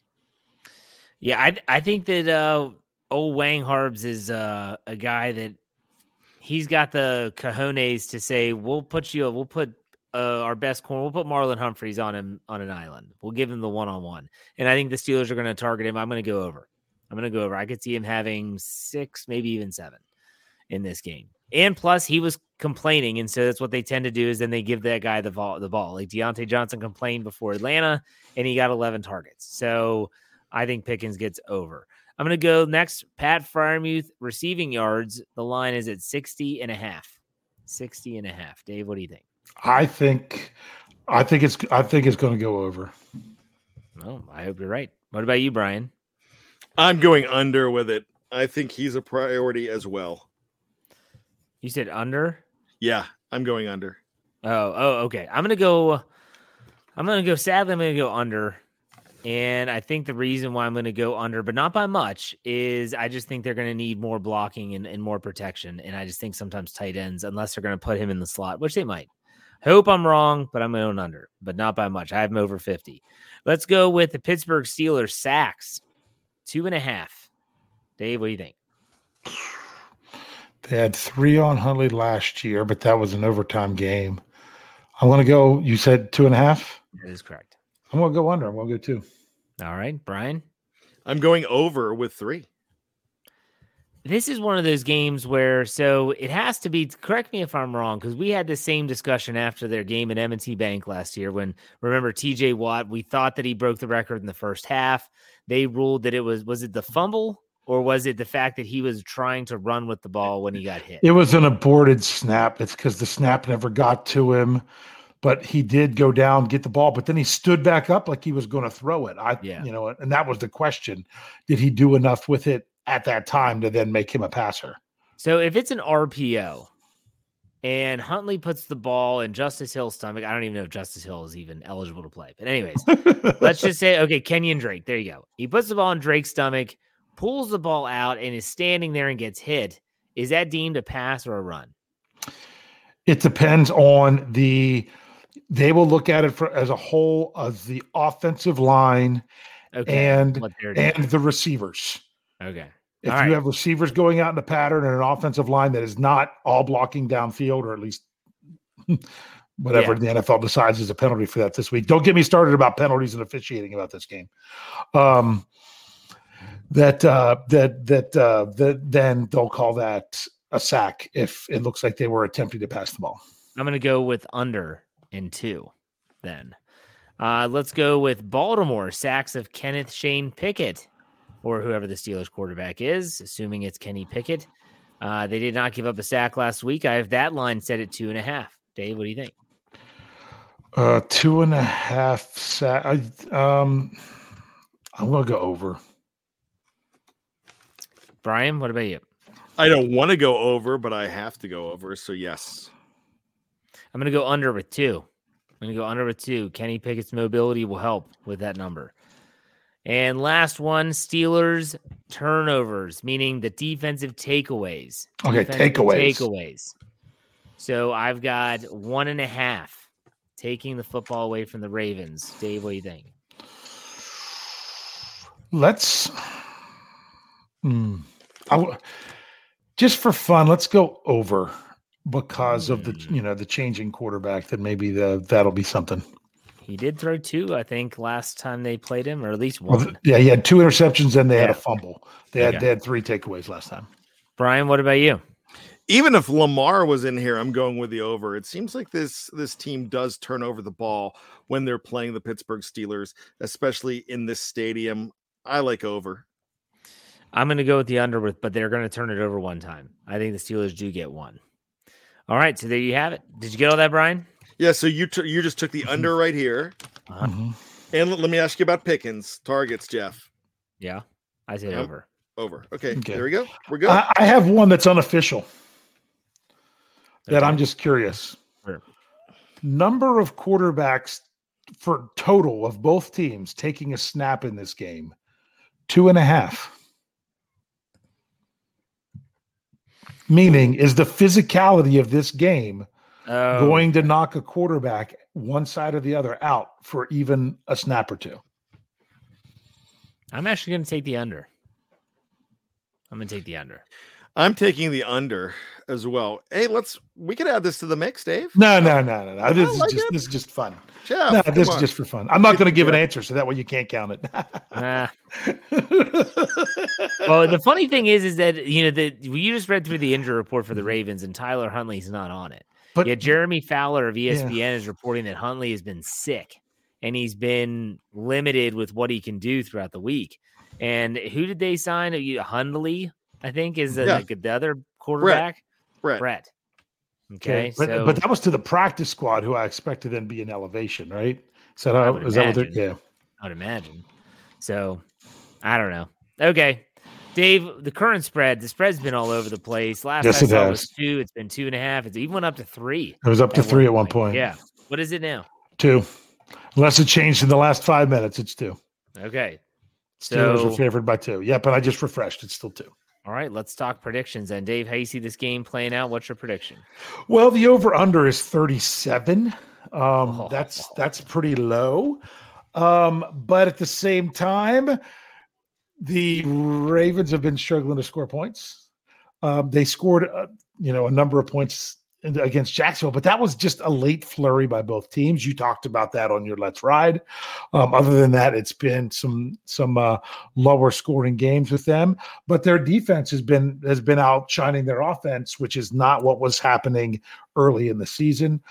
Yeah, I I think that uh, old Wang Harbs is uh, a guy that he's got the cojones to say, we'll put you, we'll put uh, our best corner, we'll put Marlon Humphreys on him on an island. We'll give him the one-on-one. And I think the Steelers are going to target him. I'm going to go over. I'm going to go over. I could see him having six, maybe even seven in this game. And plus, he was complaining, and so that's what they tend to do is then they give that guy the ball. The ball. Like Deontay Johnson complained before Atlanta, and he got eleven targets. So I think Pickens gets over. I'm going to go next. Pat Freiermuth, receiving yards. The line is at sixty and a half. sixty and a half. Dave, what do you think? I think, I think it's, I think it's going to go over. Oh, I hope you're right. What about you, Brian? I'm going under with it. I think he's a priority as well. You said under? Yeah, I'm going under. Oh, oh, okay. I'm going to go, I'm going to go, sadly, I'm going to go under. And I think the reason why I'm going to go under, but not by much, is I just think they're going to need more blocking and, and more protection. And I just think sometimes tight ends, unless they're going to put him in the slot, which they might. Hope I'm wrong, but I'm going under, but not by much. I have him over fifty. Let's go with the Pittsburgh Steelers sacks, two and a half. Dave, what do you think? They had three on Huntley last year, but that was an overtime game. I'm going to go, you said two and a half? That is correct. I'm going to go under. I'm going to go two. All right, Brian? I'm going over with three. This is one of those games where, so it has to be, correct me if I'm wrong, because we had the same discussion after their game at M and T Bank last year when, remember, T J Watt, we thought that he broke the record in the first half. They ruled that it was, was it the fumble or was it the fact that he was trying to run with the ball when he got hit? It was an aborted snap. It's because the snap never got to him, but he did go down, get the ball, but then he stood back up like he was going to throw it. I, yeah. you know, and that was the question. Did he do enough with it at that time to then make him a passer? So if it's an R P O and Huntley puts the ball in Justice Hill's stomach, I don't even know if Justice Hill is even eligible to play. But anyways, let's just say, okay, Kenyon Drake. There you go. He puts the ball in Drake's stomach, pulls the ball out and is standing there and gets hit, is that deemed a pass or a run? It depends on the – they will look at it for, as a whole as the offensive line okay. and, and the receivers. Okay. If all you right. have receivers going out in a pattern and an offensive line that is not all blocking downfield, or at least whatever yeah. the N F L decides is a penalty for that this week. Don't get me started about penalties and officiating about this game. Um, that uh, that that uh, that then they'll call that a sack if it looks like they were attempting to pass the ball. I'm going to go with under in two. Then uh, let's go with Baltimore sacks of Kenneth Shane Pickett, or whoever the Steelers quarterback is, assuming it's Kenny Pickett. Uh, they did not give up a sack last week. I have that line set at two and a half. Dave, what do you think? Uh, two and a half sack. I, um, I'm going to go over. Brian, what about you? I don't want to go over, but I have to go over. So yes. I'm going to go under with two. I'm going to go under with two. Kenny Pickett's mobility will help with that number. And last one, Steelers turnovers, meaning the defensive takeaways. Okay, defensive takeaways. Takeaways. So I've got one and a half taking the football away from the Ravens. Dave, what do you think? Let's, hmm, I, just for fun, let's go over because mm. of the you know the changing quarterback. That maybe the that'll be something. He did throw two, I think, last time they played him, or at least one. Well, yeah, he had two interceptions, and they yeah. had a fumble. They had okay. they had three takeaways last time. Brian, what about you? Even if Lamar was in here, I'm going with the over. It seems like this this team does turn over the ball when they're playing the Pittsburgh Steelers, especially in this stadium. I like over. I'm going to go with the under, with, but they're going to turn it over one time. I think the Steelers do get one. All right, so there you have it. Did you get all that, Brian? Yeah, so you t- you just took the under right here. Uh-huh. Mm-hmm. And let me ask you about Pickens. Targets, Jeff. Yeah, I said yep. over. Over. Okay, okay, there we go. We're good. I, I have one that's unofficial that okay. I'm just curious. Sure. Number of quarterbacks for total of both teams taking a snap in this game, two and a half. Meaning, is the physicality of this game oh. going to knock a quarterback one side or the other out for even a snap or two? I'm actually going to take the under. I'm going to take the under. I'm taking the under as well. Hey, let's we could add this to the mix, Dave. No, no, no, no, no. This is like just it. this is just fun. Jeff, no, this on. is just for fun. I'm not going to give an answer, so that way you can't count it. nah. Well, the funny thing is, is that you know that you just read through the injury report for the Ravens, and Tyler Huntley's not on it. But yeah, Jeremy Fowler of E S P N yeah. is reporting that Huntley has been sick and he's been limited with what he can do throughout the week. And who did they sign? Hundley, I think, is the, yeah. like the other quarterback. Brett. Brett. Okay, okay. But, so, but that was to the practice squad, who I expect to then be an elevation, right? So how, is that what they're? Yeah, I would imagine. So I don't know. Okay, Dave, the current spread, the spread's been all over the place. Last yes, I it saw has. was two. It's been two and a half. It's even went up to three. It was up to at three one at one point. point. Yeah. What is it now? Two. Unless it changed in the last five minutes, it's two. Okay. Steelers so, are favored by two. Yep, and I just refreshed. It's still two. All right, let's talk predictions then. Dave, how you see this game playing out? What's your prediction? Well, the over-under is thirty-seven. Um, oh. That's that's pretty low. Um, but at the same time, the Ravens have been struggling to score points. Um, they scored, uh, you know, a number of points against Jacksonville, but that was just a late flurry by both teams. You talked about that on your Let's Ride. Um, other than that, it's been some some uh, lower scoring games with them, but their defense has been has been outshining their offense, which is not what was happening early in the season.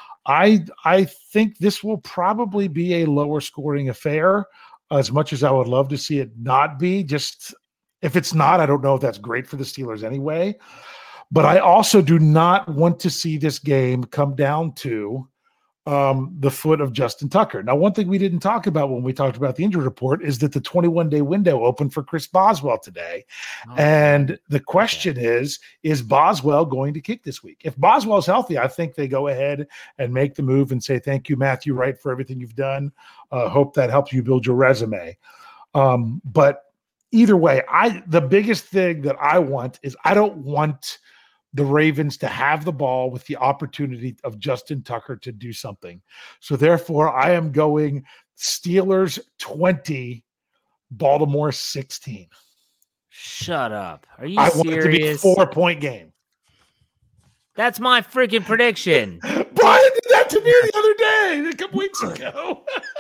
I I think this will probably be a lower scoring affair, as much as I would love to see it not be. Just if it's not, I don't know if that's great for the Steelers anyway. But I also do not want to see this game come down to um, the foot of Justin Tucker. Now, one thing we didn't talk about when we talked about the injury report is that the twenty-one day window opened for Chris Boswell today. Oh, and the question okay. is, is Boswell going to kick this week? If Boswell's healthy, I think they go ahead and make the move and say, thank you, Matthew Wright, for everything you've done. Uh, hope that helps you build your resume. Um, but either way, I the biggest thing that I want is I don't want the Ravens to have the ball with the opportunity of Justin Tucker to do something. So therefore, I am going Steelers twenty, Baltimore sixteen. Shut up. Are you I serious? want it to be a four-point game. That's my freaking prediction. Brian did that to me the other day, a couple weeks ago.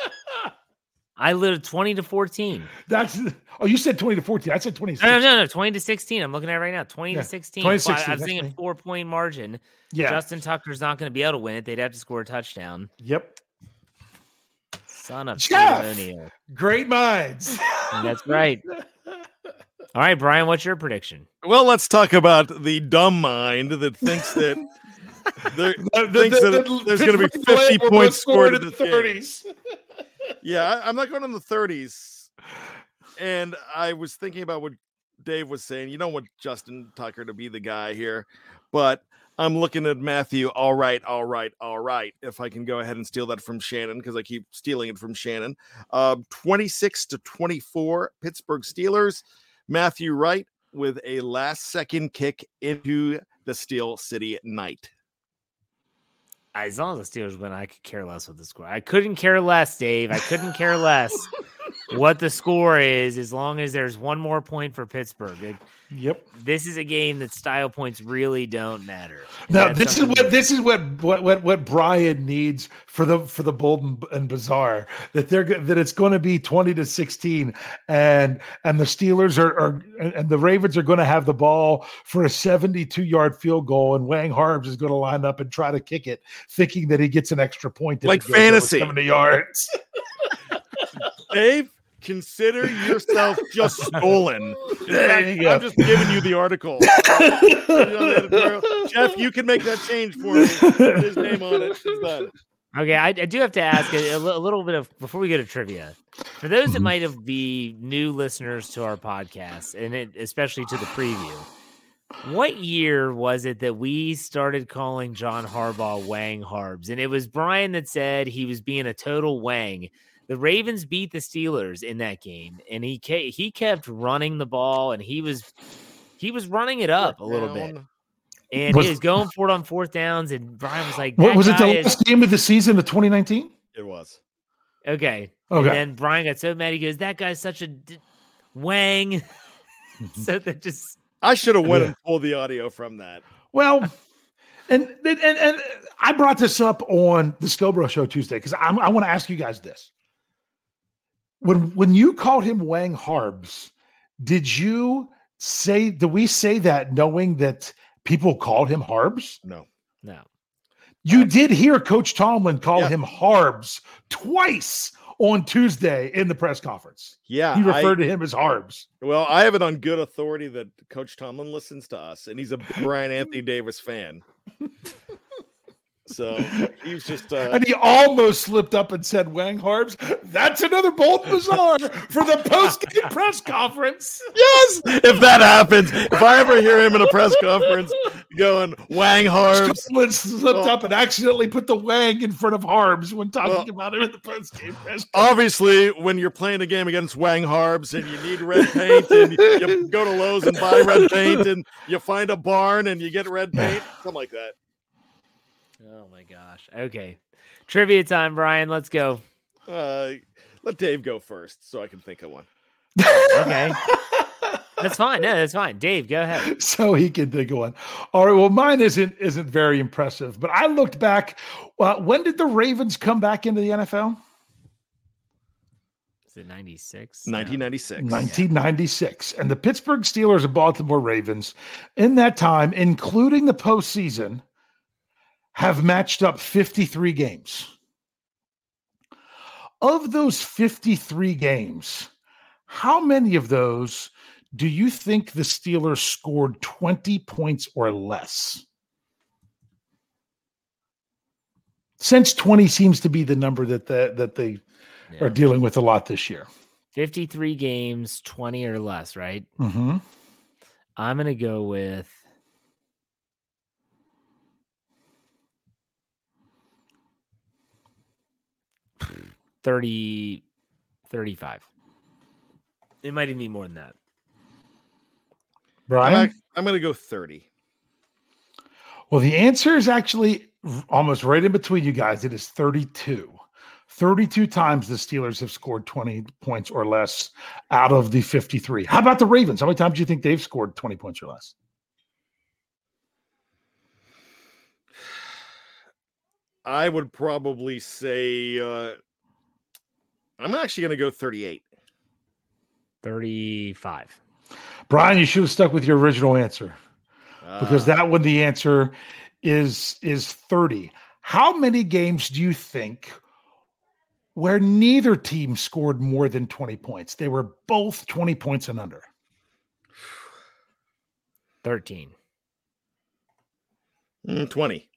I lived twenty to fourteen. That's oh, you said twenty to fourteen. I said twenty to no, sixteen. no, no, twenty to sixteen. I'm looking at it right now. twenty Yeah, to sixteen. twenty to So I, sixteen, I was that's thinking me. four point margin. Yeah. Justin Tucker's not going to be able to win it. They'd have to score a touchdown. Yep. Son of Jeff! Steve O'Neal. Great minds. That's right. All right, Brian, what's your prediction? Well, let's talk about the dumb mind that thinks that there, thinks the- that the- there's going to be Pittsburgh fifty will points score scored in in the this game. thirties. Yeah, I, I'm not going in the thirties. And I was thinking about what Dave was saying. You don't want Justin Tucker to be the guy here, but I'm looking at Matthew. All right, all right, all right. If I can go ahead and steal that from Shannon, because I keep stealing it from Shannon. Uh, twenty-six to twenty-four, Pittsburgh Steelers. Matthew Wright with a last second kick into the Steel City night. As long as the Steelers win, I could care less what the score. I couldn't care less, Dave. I couldn't care less what the score is, as long as there's one more point for Pittsburgh. It, Yep. this is a game that style points really don't matter. And Now that's this is something what this is what what what what Brian needs for the for the bold and, and bizarre, that they're go- that it's going to be twenty to sixteen, and and the Steelers are, are and the Ravens are going to have the ball for a seventy-two yard field goal, and Wang Harbs is going to line up and try to kick it, thinking that he gets an extra point if Like it goes over fantasy. seventy yards. Dave, consider yourself just stolen. In There fact, you go. I'm just giving you the article. Jeff, you can make that change for me. Put his name on it. It's done. Okay, I, I do have to ask a, a li- a little bit of before we go to trivia. For those that Mhm. might have be new listeners to our podcast, and it, especially to the preview, what year was it that we started calling John Harbaugh Wang Harbs? And it was Brian that said he was being a total Wang. The Ravens beat the Steelers in that game, and he ke- he kept running the ball, and he was he was running it up a little bit, Down. and Was- he was going for it on fourth downs. And Brian was like, What "That was it? The guy is- last game of the season of twenty nineteen. It was. Okay. Okay. And then Brian got so mad. He goes, "That guy's such a d- Wang." So that just I should have went Yeah. and pulled the audio from that. Well, and and and, and I brought this up on the Scobro Show Tuesday because I want to ask you guys this: when when you called him Wang Harbs, did you say? Did we say that knowing that people called him Harbs? No. no. You did hear Coach Tomlin call Yeah. him Harbs twice on Tuesday in the press conference. Yeah. He I- referred to him as Harbs. well, I have it on good authority that Coach Tomlin listens to us, and he's a big Brian Anthony Davis fan. So he was just uh, And he almost slipped up and said Wang Harbs. That's another bold bizarre for the post-game press conference. yes. If that happens, if I ever hear him in a press conference going Wang Harbs, Tomlin slipped Well- up and accidentally put the Wang in front of Harbs when talking Well- about him in the post-game press conference. obviously, when you're playing a game against Wang Harbs and you need red paint, and you go to Lowe's and buy red paint, and you find a barn and you get red paint, something like that. Oh my gosh. Okay. Trivia time, Brian. Let's go. Uh, let Dave go first so I can think of one. Okay. That's fine. No, that's fine. Dave, go ahead. So he can think of one. All right. Well, mine isn't isn't very impressive, but I looked back. Uh, when did the Ravens come back into the N F L? Is it ninety-six? nineteen ninety-six. nineteen ninety-six. And the Pittsburgh Steelers and Baltimore Ravens in that time, including the postseason, have matched up fifty-three games. Of those fifty-three games, how many of those do you think the Steelers scored twenty points or less? Since twenty seems to be the number that the, that they Yeah. are dealing with a lot this year. fifty-three games, twenty or less, right? Mm-hmm. I'm going to go with thirty, thirty-five. It might even be more than that. Brian? I'm, I'm going to go thirty. Well, the answer is actually almost right in between you guys. It is thirty-two. thirty-two times the Steelers have scored twenty points or less out of the fifty-three. How about the Ravens? How many times do you think they've scored twenty points or less? I would probably say uh, I'm actually going to go thirty-eight. thirty-five. Brian, you should have stuck with your original answer because Uh, that one, the answer is is thirty. How many games do you think where neither team scored more than twenty points? They were both twenty points and under. thirteen. mm, twenty.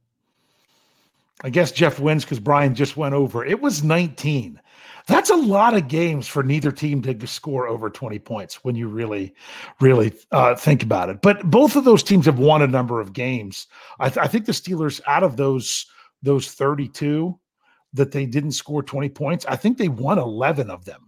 I guess Jeff wins because Brian just went over. It was nineteen. That's a lot of games for neither team to score over twenty points when you really, really uh, think about it. But both of those teams have won a number of games. I, th- I think the Steelers, out of those those thirty-two that they didn't score twenty points, I think they won eleven of them.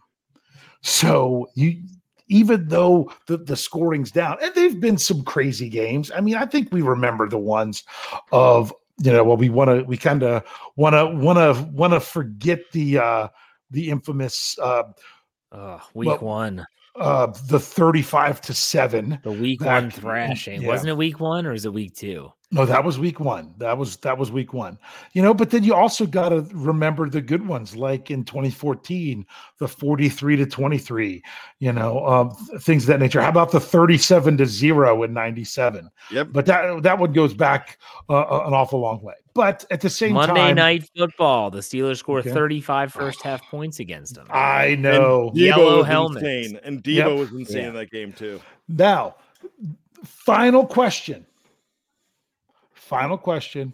So you, even though the, the scoring's down, and there've been some crazy games. I mean, I think we remember the ones of, you know, well, we want to, we kind of want to, want to, want to forget the, uh, the infamous, uh, Oh, week well, one. uh, the thirty-five to seven. The week back- one thrashing. yeah. Wasn't it week one or is it week two? No, that was week one. That was that was week one. You know, but then you also got to remember the good ones, like in twenty fourteen, the forty-three to twenty-three. You know, um, things of that nature. How about the thirty-seven to zero in ninety-seven? Yep. But that that one goes back uh, an awful long way. But at the same Monday time, Night Football. The Steelers score Okay. thirty-five first half points against them. I know. And Debo Yellow was helmets. insane, and Debo Yep. was insane Yeah. in that game too. Now, final question. Final question.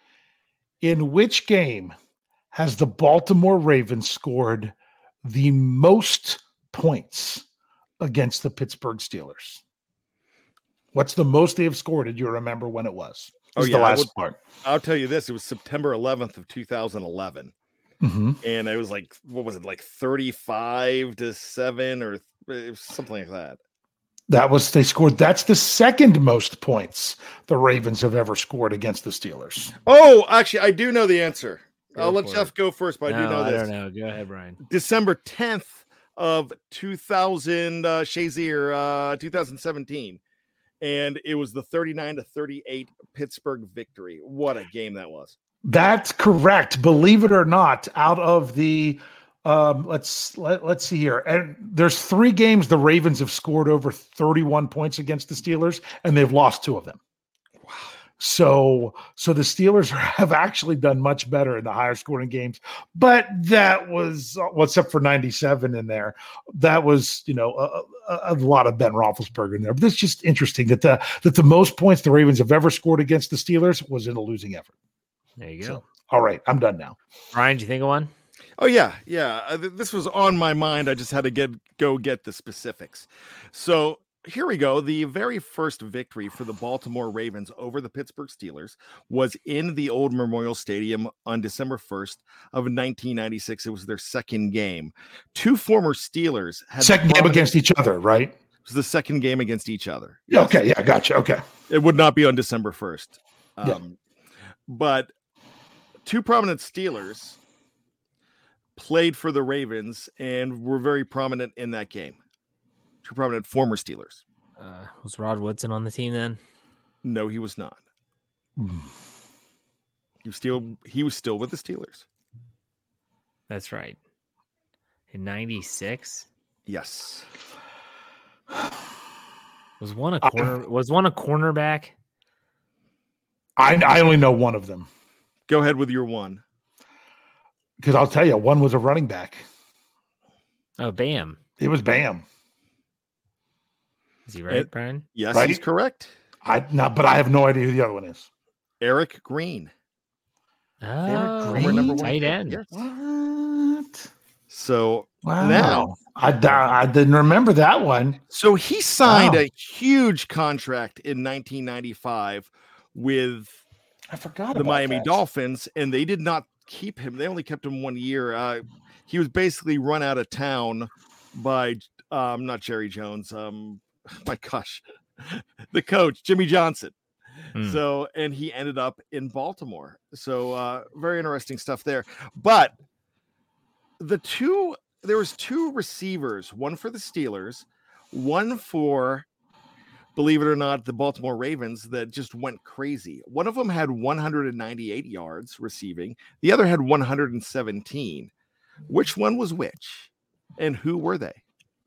In which game has the Baltimore Ravens scored the most points against the Pittsburgh Steelers? What's the most they have scored? Did you remember when it was? Oh, This is yeah, the I last would- part. I'll tell you this: it was September eleventh of two thousand eleven, Mhm. and it was like, what was it, like thirty-five to seven or it was something like that. That was they scored. That's the second most points the Ravens have ever scored against the Steelers. Oh, actually, I do know the answer. Go I'll let for Jeff it. go first, but I do No, know I this. don't know. Go ahead, Brian. December tenth of two thousand, uh, Shazier, uh, two thousand seventeen. And it was the thirty-nine to thirty-eight Pittsburgh victory. What a game that was. That's correct. Believe it or not, out of the um, let's let, let's see here. And there's three games the Ravens have scored over thirty-one points against the Steelers, and they've lost two of them. Wow. So so the Steelers have actually done much better in the higher scoring games. But that was well, except for ninety-seven in there. That was, you know, a, a, a lot of Ben Roethlisberger in there. But it's just interesting that the that the most points the Ravens have ever scored against the Steelers was in a losing effort. There you go. So, all right, I'm done now. Brian, do you think of one? Oh yeah, yeah. Uh, th- this was on my mind. I just had to get go get the specifics. So here we go. The very first victory for the Baltimore Ravens over the Pittsburgh Steelers was in the old Memorial Stadium on December first of nineteen ninety-six. It was their second game. Two former Steelers had Second game prominent- against each other, right? It was the second game against each other. Yeah. Okay. Yeah. Gotcha. Okay. It would not be on December first. Um, Yeah. But two prominent Steelers played for the Ravens and were very prominent in that game. Two prominent former Steelers. Uh, was Rod Woodson on the team then? No, he was not. Hmm. He was still he was still with the Steelers. That's right. In ninety-six? Yes. Was one a corner was one a cornerback? I I only know one of them Go ahead with your one. because I'll tell you, one was a running back. Oh, Bam. It was Bam. Is he right, It- Brian? Yes, Right? he's correct. I no, but I have no idea who the other one is. Eric Green. Oh, Green? number one tight pick. end. Yes. What? So Wow. Now- I, I didn't remember that one. So he signed Wow. a huge contract in nineteen ninety-five with I forgot the about Miami that. Dolphins, and they did not keep him. They only kept him one year. Uh, he was basically run out of town by um, not Jerry Jones. Um, my gosh, the coach, Jimmy Johnson. Hmm. So, and he ended up in Baltimore. So, uh, very interesting stuff there. But the two, there was two receivers, one for the Steelers, one for, believe it or not, the Baltimore Ravens that just went crazy. One of them had one hundred ninety-eight yards receiving. The other had one hundred seventeen. Which one was which? And who were they?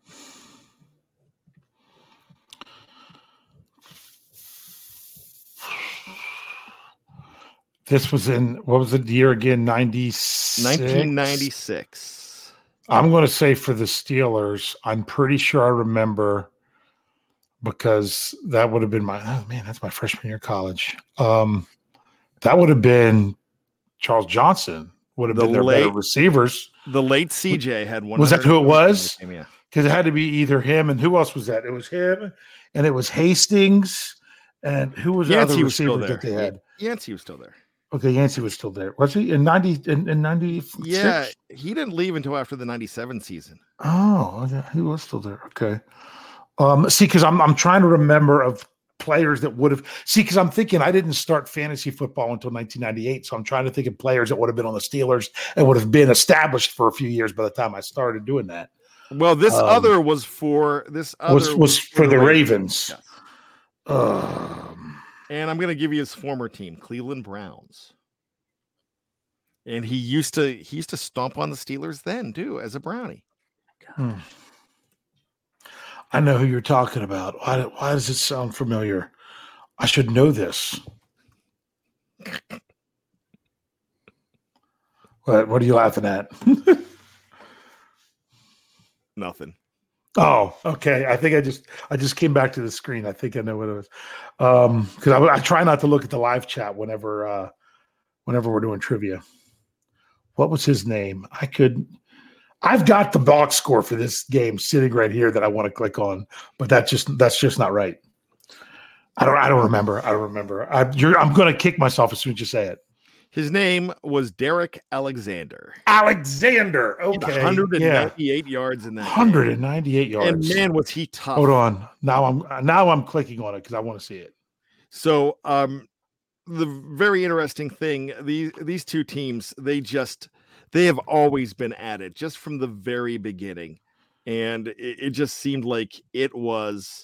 This was in, what was it, the year again? ninety-six? nineteen ninety-six. I'm going to say for the Steelers. I'm pretty sure I remember because that would have been my, oh man, that's my freshman year of college. Um, that would have been Charles Johnson, would have the been their late, better receivers. The late C J had one. Was that who it was? Yeah. Because it had to be either him and who else was that? It was him and it was Hastings. And who was the Yancey other was still receiver there. that they had? Yancey was still there. Okay, Yancey was still there. Was he in ninety in, in ninety? Yeah, he didn't leave until after the ninety-seven season. Oh, yeah, he was still there. Okay. Um, see, because I'm I'm trying to remember of players that would have see, because I'm thinking I didn't start fantasy football until nineteen ninety-eight. So I'm trying to think of players that would have been on the Steelers and would have been established for a few years by the time I started doing that. Well, this um, other was for this other was, was, was for, for the Ravens. Ravens. Yes. Um And I'm going to give you his former team, Cleveland Browns. And he used to he used to stomp on the Steelers then too as a Brownie. Hmm. I know who you're talking about. Why, why does it sound familiar? I should know this. What what are you laughing at? Nothing. Oh, okay. I think I just I just came back to the screen. I think I know what it was. Um, because I, I try not to look at the live chat whenever uh, whenever we're doing trivia. What was his name? I could. I've got the box score for this game sitting right here that I want to click on, but that just that's just not right. I don't I don't remember. I don't remember. I, you're, I'm going to kick myself as soon as you say it. His name was Derek Alexander. Alexander. Okay. one hundred ninety-eight yeah. yards in that. one hundred ninety-eight game. yards. And man, was he tough. Hold on. Now I'm now I'm clicking on it because I want to see it. So um the very interesting thing, these these two teams, they just they have always been at it just from the very beginning. And it, it just seemed like it was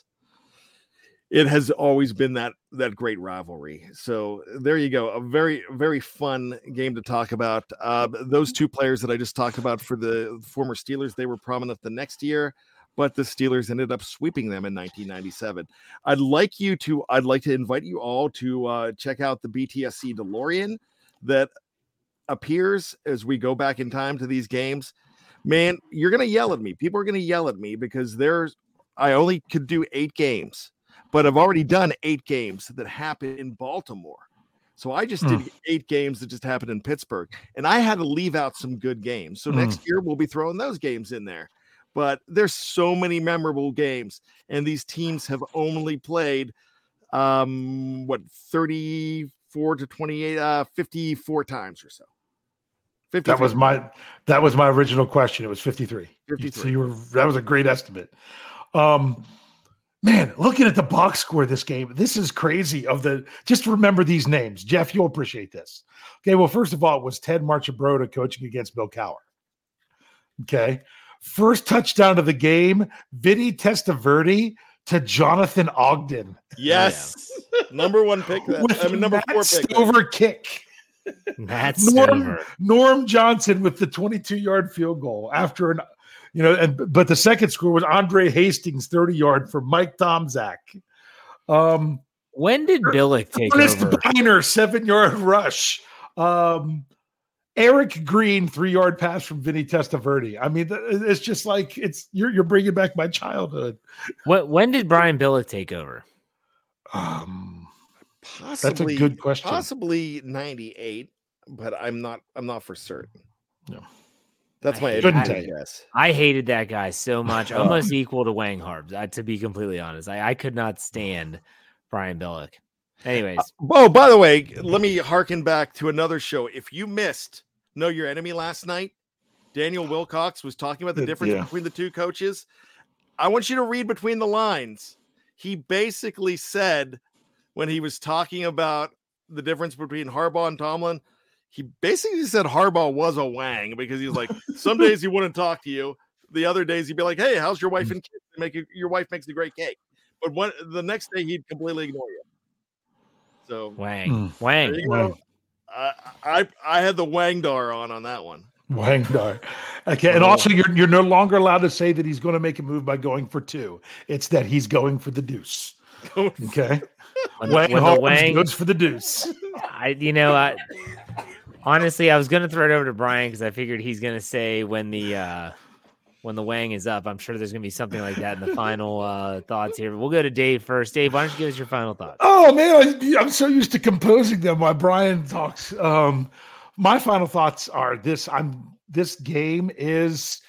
it has always been that that great rivalry. So there you go. A very, very fun game to talk about. Uh, those two players that I just talked about for the former Steelers, they were prominent the next year, but the Steelers ended up sweeping them in nineteen ninety-seven. I'd like you to, I'd like to invite you all to uh, check out the B T S C DeLorean that appears as we go back in time to these games. Man, you're going to yell at me. People are going to yell at me because there's, I only could do eight games. But I've already done eight games that happened in Baltimore. So I just did mm. eight games that just happened in Pittsburgh. And I had to leave out some good games. So mm. next year we'll be throwing those games in there. But there's so many memorable games. And these teams have only played, um, what, thirty-four to twenty-eight, uh, fifty-four times or so. fifty-three. That was my that was my original question. It was fifty-three. fifty-three. So you were that was a great estimate. Um Man, looking at the box score of this game, this is crazy. Of the just remember these names. Jeff, you'll appreciate this. Okay, well, first of all, it was Ted Marchibroda coaching against Bill Cowher. Okay. First touchdown of the game, Vinny Testaverde to Jonathan Ogden. Yes. Number one pick. That, I mean, number Matt four pick. Stover kick. Matt Norm, Stover. Norm Johnson with the twenty-two-yard field goal after an You know, and but the second score was Andre Hastings, thirty-yard for Mike Tomczak. Um, when did Billick take Ernest over? Biner, seven-yard rush. Um, Eric Green, three-yard pass from Vinny Testaverde. I mean, it's just like it's you're you're bringing back my childhood. What? When did Brian Billick take over? Um, possibly, that's a good question. Possibly ninety-eight, but I'm not. I'm not for certain. No. That's my I, guess. I hated that guy so much, almost equal to Wang Harbs. Uh, to be completely honest, I, I could not stand Brian Billick. Anyways, uh, oh, by the way, let me harken back to another show. If you missed Know Your Enemy last night, Daniel Wilcox was talking about the difference yeah. between the two coaches. I want you to read between the lines. He basically said when he was talking about the difference between Harbaugh and Tomlin, he basically said Harbaugh was a wang because he was like, some days he wouldn't talk to you. The other days he'd be like, hey, how's your wife and kids? Make it, your wife makes a great cake. But one, the next day he'd completely ignore you. So Wang, mm. Wang, Wang. I, I I had the Wangdar on on that one. Wangdar. Okay, and also you're you're no longer allowed to say that he's going to make a move by going for two. It's that he's going for the deuce. Okay, when, Wang when the Wang goes for the deuce. I, you know, I, honestly, I was going to throw it over to Brian because I figured he's going to say when the uh, when the Wang is up. I'm sure there's going to be something like that in the final uh, thoughts here. But we'll go to Dave first. Dave, why don't you give us your final thoughts? Oh man, I, I'm so used to composing them while Brian talks. Um, my final thoughts are this: I'm this game is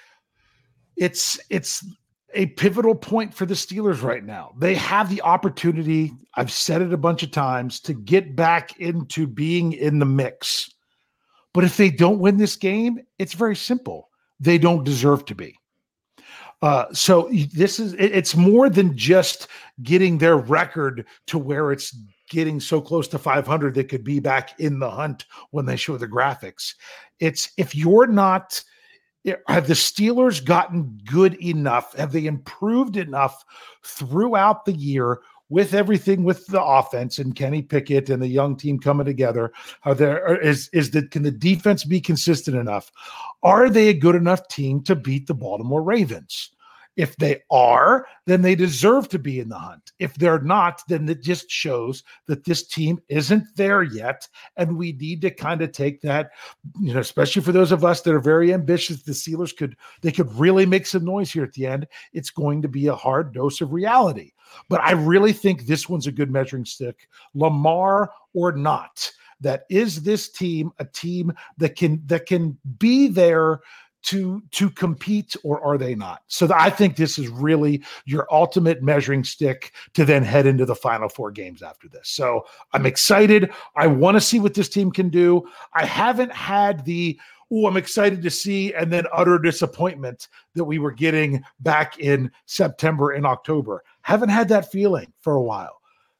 it's it's a pivotal point for the Steelers right now. They have the opportunity. I've said it a bunch of times to get back into being in the mix. But if they don't win this game, it's very simple. They don't deserve to be. Uh, so this is, it, it's more than just getting their record to where it's getting so close to five hundred, they could be back in the hunt when they show the graphics. It's if you're not, have the Steelers gotten good enough? Have they improved enough throughout the year with everything with the offense and Kenny Pickett and the young team coming together? Are there is is that can the defense be consistent enough? Are they a good enough team to beat the Baltimore Ravens? If they are, then they deserve to be in the hunt. If they're not, then it just shows that this team isn't there yet. And we need to kind of take that, you know, especially for those of us that are very ambitious, the Steelers could, they could really make some noise here at the end. It's going to be a hard dose of reality. But I really think this one's a good measuring stick, Lamar or not. That is this team a team that can, that can be there to to compete, or are they not? So I think this is really your ultimate measuring stick to then head into the final four games after this. So I'm excited. I want to see what this team can do. I haven't had the, oh, I'm excited to see, and then utter disappointment that we were getting back in September and October. Haven't had that feeling for a while,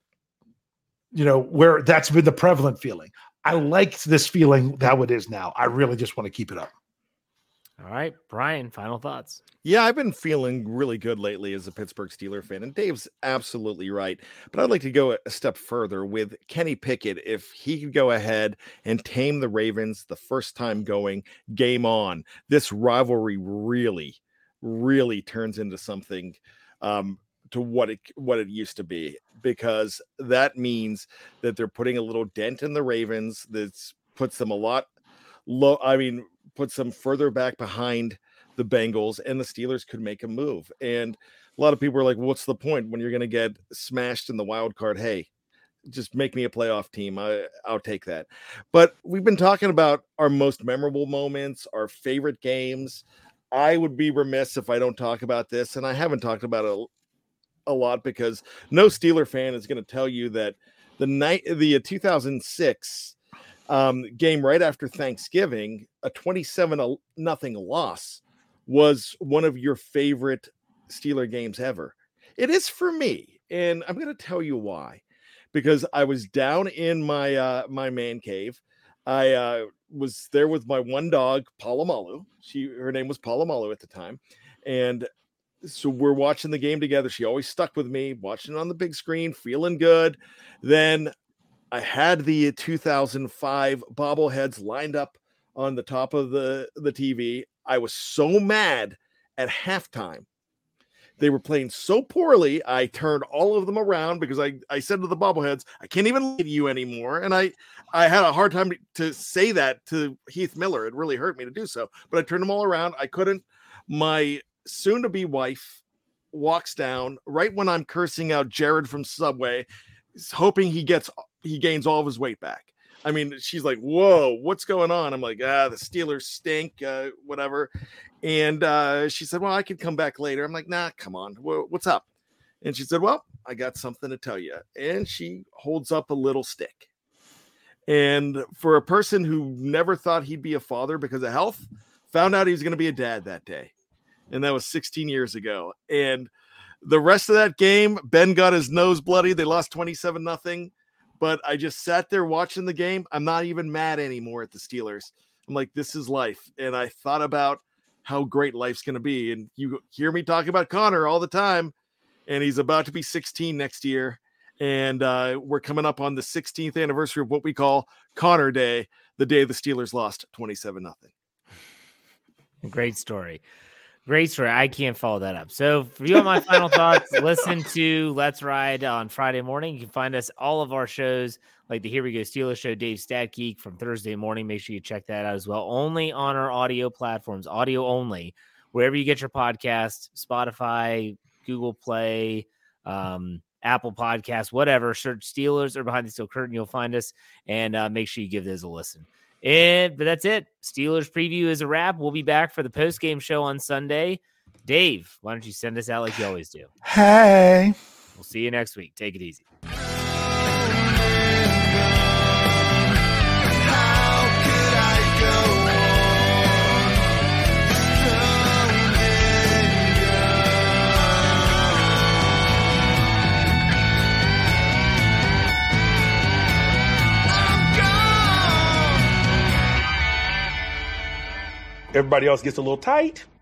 you know, where that's been the prevalent feeling. I liked this feeling how it is now. I really just want to keep it up. All right, Brian, final thoughts. Yeah, I've been feeling really good lately as a Pittsburgh Steelers fan, and Dave's absolutely right. But I'd like to go a step further with Kenny Pickett. If he could go ahead and tame the Ravens the first time going, game on. This rivalry really, really turns into something um, to what it what it used to be, because that means that they're putting a little dent in the Ravens. That puts them a lot low. I mean, puts them further back behind the Bengals, and the Steelers could make a move. And a lot of people are like, well, what's the point when you're going to get smashed in the wild card? Hey, just make me a playoff team. I, I'll take that. But we've been talking about our most memorable moments, our favorite games. I would be remiss if I don't talk about this, and I haven't talked about it a, a lot because no Steeler fan is going to tell you that the night, the two thousand six Um, game right after Thanksgiving, a twenty-seven nothing loss, was one of your favorite Steeler games ever. It is for me, and I'm going to tell you why. Because I was down in my uh, my man cave. I uh, was there with my one dog, Palomalu. She her name was Palomalu at the time, and so we're watching the game together. She always stuck with me, watching it on the big screen, feeling good. Then I had the two thousand five bobbleheads lined up on the top of the, the T V. I was so mad at halftime. They were playing so poorly. I turned all of them around because I, I said to the bobbleheads, I can't even look at you anymore. And I, I had a hard time to, to say that to Heath Miller. It really hurt me to do so. But I turned them all around. I couldn't. My soon-to-be wife walks down right when I'm cursing out Jared from Subway, hoping he gets he gains all of his weight back. I mean, she's like, whoa, what's going on? I'm like, ah, the Steelers stink, uh, whatever. And uh, she said, well, I could come back later. I'm like, nah, come on. What's up? And she said, well, I got something to tell you. And she holds up a little stick. And for a person who never thought he'd be a father because of health, found out he was going to be a dad that day. and that was sixteen years ago. And the rest of that game, Ben got his nose bloody. They lost twenty-seven nothing. But I just sat there watching the game. I'm not even mad anymore at the Steelers. I'm like, this is life. And I thought about how great life's going to be. And you hear me talking about Connor all the time. And he's about to be sixteen next year. And uh, we're coming up on the sixteenth anniversary of what we call Connor Day, the day the Steelers lost twenty-seven nothing. Great story. Great story. I can't follow that up. So for you on my final thoughts, listen to Let's Ride on Friday morning. You can find us all of our shows, like the Here We Go Steelers show, Dave Stat Geek from Thursday morning. Make sure you check that out as well. Only on our audio platforms, audio only, wherever you get your podcast, Spotify, Google Play, um, Apple Podcasts, whatever. Search Steelers or Behind the Steel Curtain. You'll find us, and uh, make sure you give those a listen. And but that's it. Steelers preview is a wrap. We'll be back for the post-game show on Sunday. Dave, why don't you send us out like you always do? Hey. We'll see you next week. Take it easy. Everybody else gets a little tight.